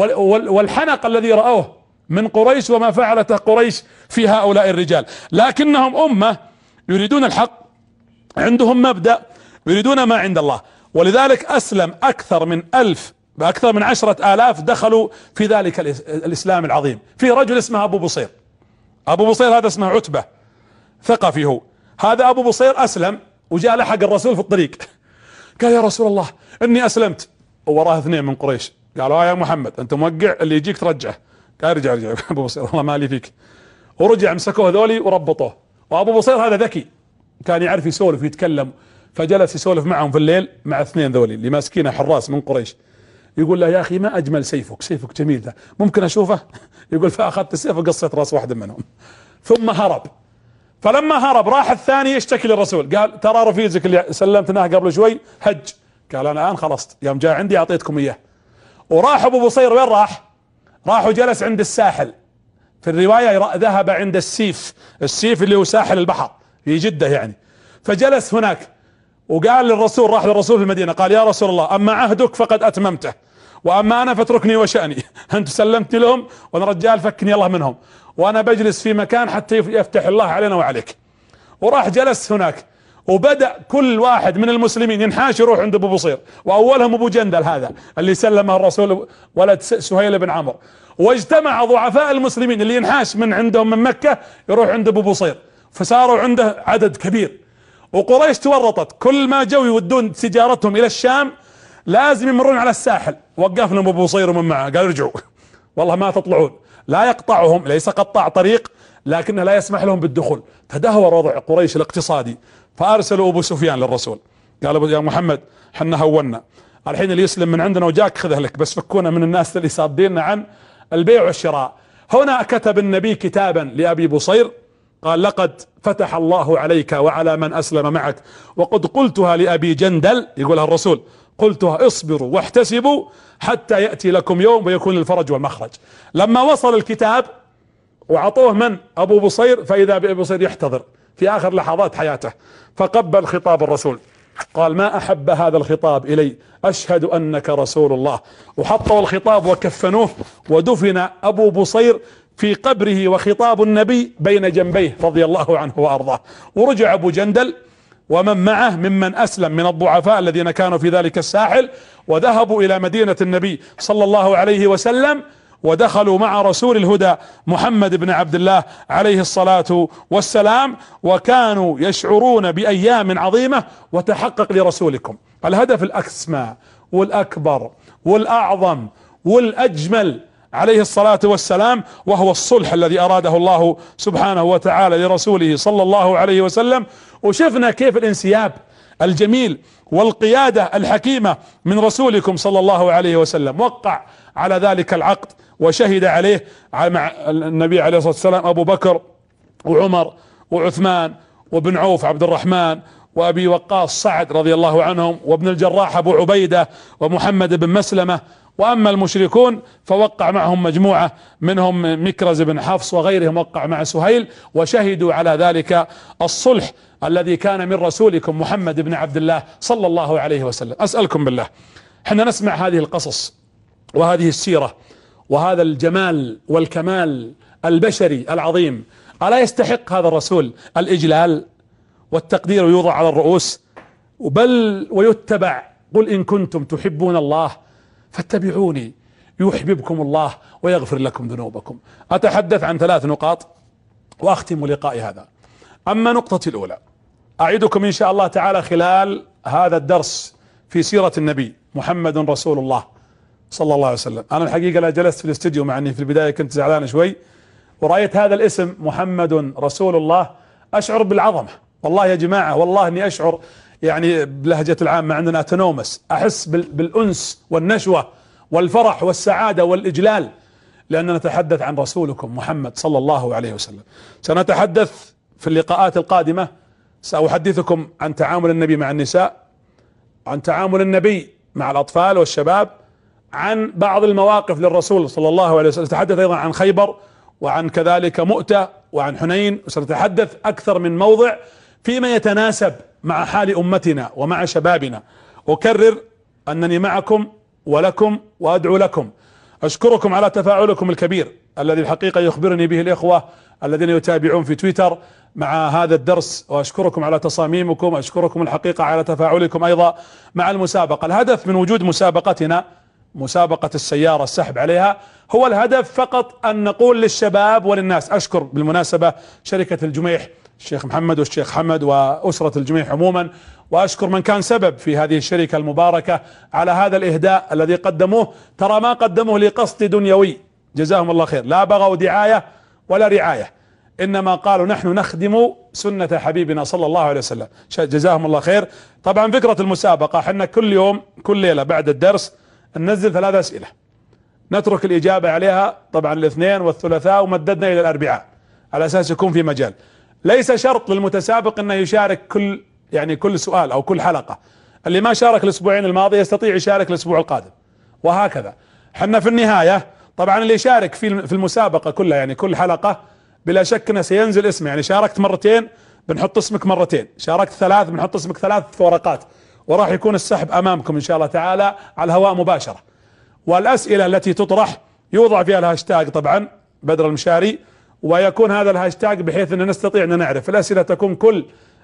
والحنق الذي رأوه من قريش وما فعلته قريش في هؤلاء الرجال. لكنهم أمة يريدون الحق، عندهم مبدأ، يريدون ما عند الله. ولذلك أسلم أكثر من 10,000 دخلوا في ذلك الإسلام العظيم. في رجل اسمه أبو بصير. أبو بصير هذا اسمه عتبة، ثقفي هو. هذا أبو بصير أسلم وجاء لحق الرسول في الطريق، قال: يا رسول الله إني أسلمت. ووراه 2 من قريش قالوا: يا محمد أنت موقع، اللي يجيك ترجعه. قال: ارجع أبو بصير، والله ما لي فيك. ورجع مسكوه ذولي وربطوه. وأبو بصير هذا ذكي، كان يعرف يسولف ويتكلم، فجلس يسولف معهم في الليل مع 2 ذولي اللي ماسكينه حراس من قريش. يقول له: يا أخي ما أجمل سيفك جميل ده، ممكن أشوفه؟ يقول: فأخذت السيف وقصيت راس واحد منهم، ثم هرب. فلما هرب راح الثاني يشتكي للرسول، قال: ترى رفيقك اللي سلمتناه قبل شوي هج. قال: أنا الآن خلصت، يوم جاء عندي أعطيتكم إياه. وراح أبو بصير، وين راح وجلس عند الساحل. في الرواية ذهب عند السيف اللي هو ساحل البحر في جدة يعني. فجلس هناك وقال للرسول، راح للرسول في المدينة قال: يا رسول الله، أما عهدك فقد أتممته، وأما أنا فاتركني وشأني. أنت سلمت لهم وأنا رجال فكني الله منهم، وأنا بجلس في مكان حتى يفتح الله علينا وعليك. وراح جلس هناك، وبدأ كل واحد من المسلمين ينحاش يروح عند أبو بصير، وأولهم أبو جندل هذا اللي سلمه الرسول ولد سهيل بن عمرو. واجتمع ضعفاء المسلمين اللي ينحاش من عندهم من مكة يروح عند أبو بصير، فصاروا عنده عدد كبير. وقريش تورطت، كل ما جو يودون تجارتهم إلى الشام لازم يمرون على الساحل. وقف لهم أبو بصير ومن معه قال: ارجعوا، والله ما تطلعون. لا يقطعهم، ليس قطاع طريق، لكنه لا يسمح لهم بالدخول. تدهور وضع قريش الاقتصادي، فأرسلوا أبو سفيان للرسول، قال: يا محمد حنا هونا، الحين اللي يسلم من عندنا وجاك خذه لك، بس فكونا من الناس اللي صاديننا عن البيع والشراء. هنا كتب النبي كتابا لأبي بصير قال: لقد فتح الله عليك وعلى من أسلم معك، وقد قلتها لأبي جندل، يقولها الرسول، قلتها: اصبروا واحتسبوا حتى يأتي لكم يوم ويكون الفرج والمخرج. لما وصل الكتاب وعطوه من أبو بصير، فإذا بأبي بصير يحتضر في آخر لحظات حياته، فقبل خطاب الرسول، قال: ما أحب هذا الخطاب إلي، أشهد أنك رسول الله. وحطوا الخطاب وكفنوه، ودفن أبو بصير في قبره وخطاب النبي بين جنبيه رضي الله عنه وأرضاه. ورجع أبو جندل ومن معه ممن أسلم من الضعفاء الذين كانوا في ذلك الساحل، وذهبوا إلى مدينة النبي صلى الله عليه وسلم، ودخلوا مع رسول الهدى محمد بن عبد الله عليه الصلاة والسلام، وكانوا يشعرون بأيام عظيمة وتحقق لرسولكم الهدف الأسمى والأكبر والأعظم والأجمل عليه الصلاة والسلام، وهو الصلح الذي أراده الله سبحانه وتعالى لرسوله صلى الله عليه وسلم. وشفنا كيف الجميل والقيادة الحكيمة من رسولكم صلى الله عليه وسلم. وقع على ذلك العقد وشهد عليه مع النبي عليه الصلاة والسلام أبو بكر وعمر وعثمان وابن عوف عبد الرحمن وأبي وقاص سعد رضي الله عنهم وابن الجراح أبو عبيدة ومحمد بن مسلمة. وأما المشركون فوقع معهم مجموعة منهم مكرز بن حفص وغيرهم، وقع مع سهيل، وشهدوا على ذلك الصلح الذي كان من رسولكم محمد بن عبد الله صلى الله عليه وسلم. أسألكم بالله، حنا نسمع هذه القصص وهذه السيرة وهذا الجمال والكمال البشري العظيم، ألا يستحق هذا الرسول الإجلال والتقدير ويوضع على الرؤوس؟ بل ويتبع. قل إن كنتم تحبون الله فاتبعوني يحببكم الله ويغفر لكم ذنوبكم. أتحدث عن 3 نقاط وأختم لقائي هذا. أما نقطتي الأولى، أعدكم إن شاء الله تعالى خلال هذا الدرس في سيرة النبي محمد رسول الله صلى الله عليه وسلم. أنا الحقيقة لا جلست في الاستديو، مع أني في البداية كنت زعلان شوي، ورأيت هذا الاسم محمد رسول الله أشعر بالعظمة. والله يا جماعة، والله أني أشعر يعني بلهجة العامة عندنا أتنومس، أحس بالأنس والنشوة والفرح والسعادة والإجلال، لأننا نتحدث عن رسولكم محمد صلى الله عليه وسلم. سنتحدث في اللقاءات القادمة، سأحدثكم عن تعامل النبي مع النساء، عن تعامل النبي مع الأطفال والشباب، عن بعض المواقف للرسول صلى الله عليه وسلم. نتحدث أيضا عن خيبر وعن كذلك مؤتة وعن حنين، وسنتحدث أكثر من موضع فيما يتناسب مع حال أمتنا ومع شبابنا. أكرر أنني معكم ولكم وأدعو لكم. أشكركم على تفاعلكم الكبير الذي الحقيقة يخبرني به الإخوة الذين يتابعون في تويتر مع هذا الدرس، وأشكركم على تصاميمكم، أشكركم الحقيقة على تفاعلكم أيضا مع المسابقة. الهدف من وجود مسابقتنا، مسابقة السيارة السحب عليها، هو الهدف فقط أن نقول للشباب وللناس. أشكر بالمناسبة شركة الجميح، الشيخ محمد والشيخ حمد وأسرة الجميح عموما، وأشكر من كان سبب في هذه الشركة المباركة على هذا الإهداء الذي قدموه. ترى ما قدموه لقصد دنيوي، جزاهم الله خير، لا بغوا دعاية ولا رعاية، إنما قالوا نحن نخدم سنة حبيبنا صلى الله عليه وسلم، جزاهم الله خير. طبعا فكرة المسابقة، حنا كل يوم كل ليلة بعد الدرس ننزل 3 أسئلة، نترك الإجابة عليها طبعا الاثنين والثلاثاء، ومددنا إلى الأربعاء على أساس يكون في مجال. ليس شرط للمتسابق أنه يشارك كل سؤال أو كل حلقة. اللي ما شارك الأسبوعين الماضي يستطيع يشارك الأسبوع القادم، وهكذا. حنا في النهاية طبعا اللي يشارك في المسابقة كلها، يعني كل حلقة بلا شك انه سينزل اسمه. يعني شاركت مرتين بنحط اسمك مرتين، شاركت 3 بنحط اسمك 3 ورقات، وراح يكون السحب امامكم ان شاء الله تعالى على الهواء مباشرة. والاسئلة التي تطرح يوضع فيها الهاشتاج طبعا بدر المشاري، ويكون هذا الهاشتاج بحيث ان نستطيع ان نعرف. الاسئلة تكون كل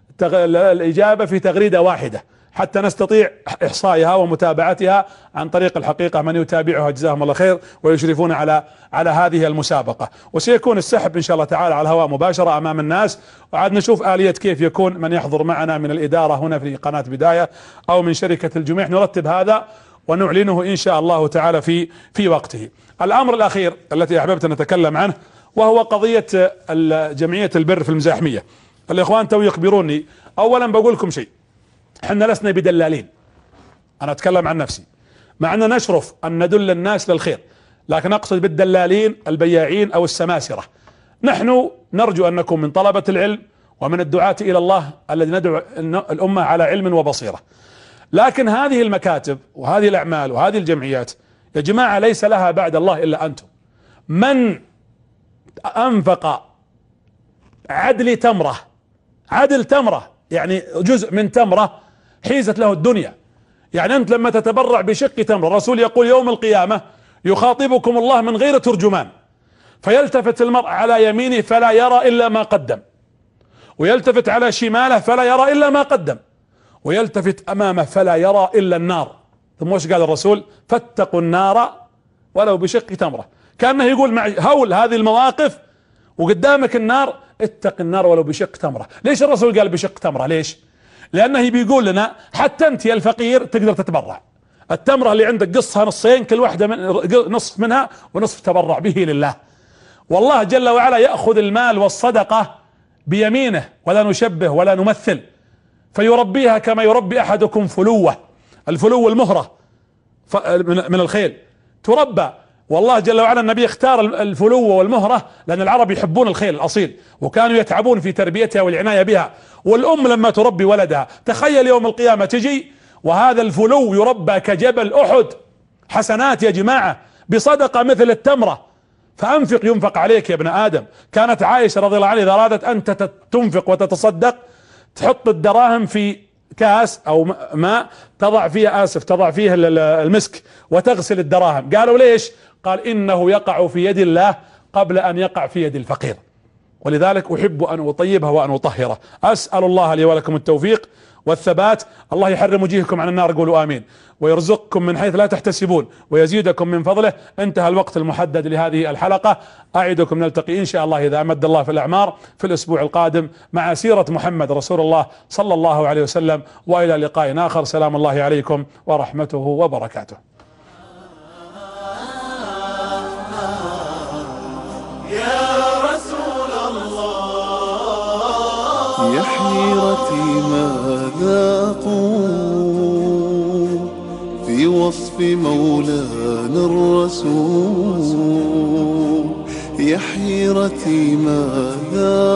الاجابة في تغريدة واحدة حتى نستطيع احصائها ومتابعتها عن طريق الحقيقة من يتابعها، جزاهم الله خير، ويشرفون على هذه المسابقة. وسيكون السحب ان شاء الله تعالى على الهواء مباشرة امام الناس، وعاد نشوف آلية كيف يكون من يحضر معنا من الإدارة هنا في قناة بداية او من شركة الجميح. نرتب هذا ونعلنه ان شاء الله تعالى في وقته. الامر الاخير التي احببت ان نتكلم عنه وهو قضية جمعية البر في المزاحمية. الاخوان تو يخبروني. اولا بقول لكم شيء، احنا لسنا بدلالين، انا اتكلم عن نفسي، مع ان نشرف ان ندل الناس للخير، لكن اقصد بالدلالين البياعين او السماسرة. نحن نرجو ان نكون من طلبة العلم ومن الدعاة الى الله الذي ندعو الامة على علم وبصيرة. لكن هذه المكاتب وهذه الاعمال وهذه الجمعيات يا جماعة ليس لها بعد الله الا انتم. من انفق عدل تمرة يعني جزء من تمرة حيزت له الدنيا. يعني انت لما تتبرع بشق تمرة، الرسول يقول يوم القيامة يخاطبكم الله من غير ترجمان، فيلتفت المرء على يمينه فلا يرى الا ما قدم، ويلتفت على شماله فلا يرى الا ما قدم، ويلتفت امامه فلا يرى الا النار. ثم وش قال الرسول؟ فاتقوا النار ولو بشق تمرة. كأنه يقول مع هول هذه المواقف وقدامك النار، اتق النار ولو بشق تمرة. ليش الرسول قال بشق تمرة؟ ليش؟ لأنه بيقول لنا حتى أنت يا الفقير تقدر تتبرع. التمرة اللي عندك قصها نصين، كل واحدة نصف منها ونصف تبرع به لله. والله جل وعلا يأخذ المال والصدقة بيمينه، ولا نشبه ولا نمثل. فيربيها كما يربي احدكم فلوة، الفلو المهرة من الخيل تربى. والله جل وعلا النبي اختار الفلو والمهرة لأن العرب يحبون الخيل الأصيل وكانوا يتعبون في تربيتها والعناية بها. والأم لما تربي ولدها، تخيل يوم القيامة تجي وهذا الفلو يربى كجبل أحد حسنات يا جماعة بصدقة مثل التمرة. فأنفق ينفق عليك يا ابن آدم. كانت عائشة رضي الله عنها إذا أرادت أن تنفق وتتصدق تحط الدراهم في كاس او ماء تضع فيها المسك وتغسل الدراهم. قالوا ليش؟ قال انه يقع في يد الله قبل ان يقع في يد الفقير، ولذلك احب ان اطيبها وان اطهرها. اسأل الله لي ولكم التوفيق والثبات. الله يحرم وجيهكم عن النار، قولوا امين، ويرزقكم من حيث لا تحتسبون ويزيدكم من فضله. انتهى الوقت المحدد لهذه الحلقة. اعدكم نلتقي ان شاء الله اذا امد الله في الاعمار في الاسبوع القادم مع سيرة محمد رسول الله صلى الله عليه وسلم، والى لقاء اخر. سلام الله عليكم ورحمته وبركاته. يا حيرتي ماذا أقول في وصف مولانا الرسول؟ يا حيرتي ماذا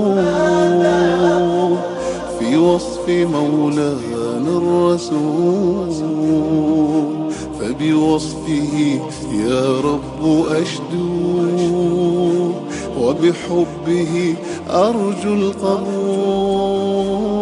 أقول في وصف مولانا الرسول؟ فبوصفه يا رب أشدو وبحبه أرجو القبول.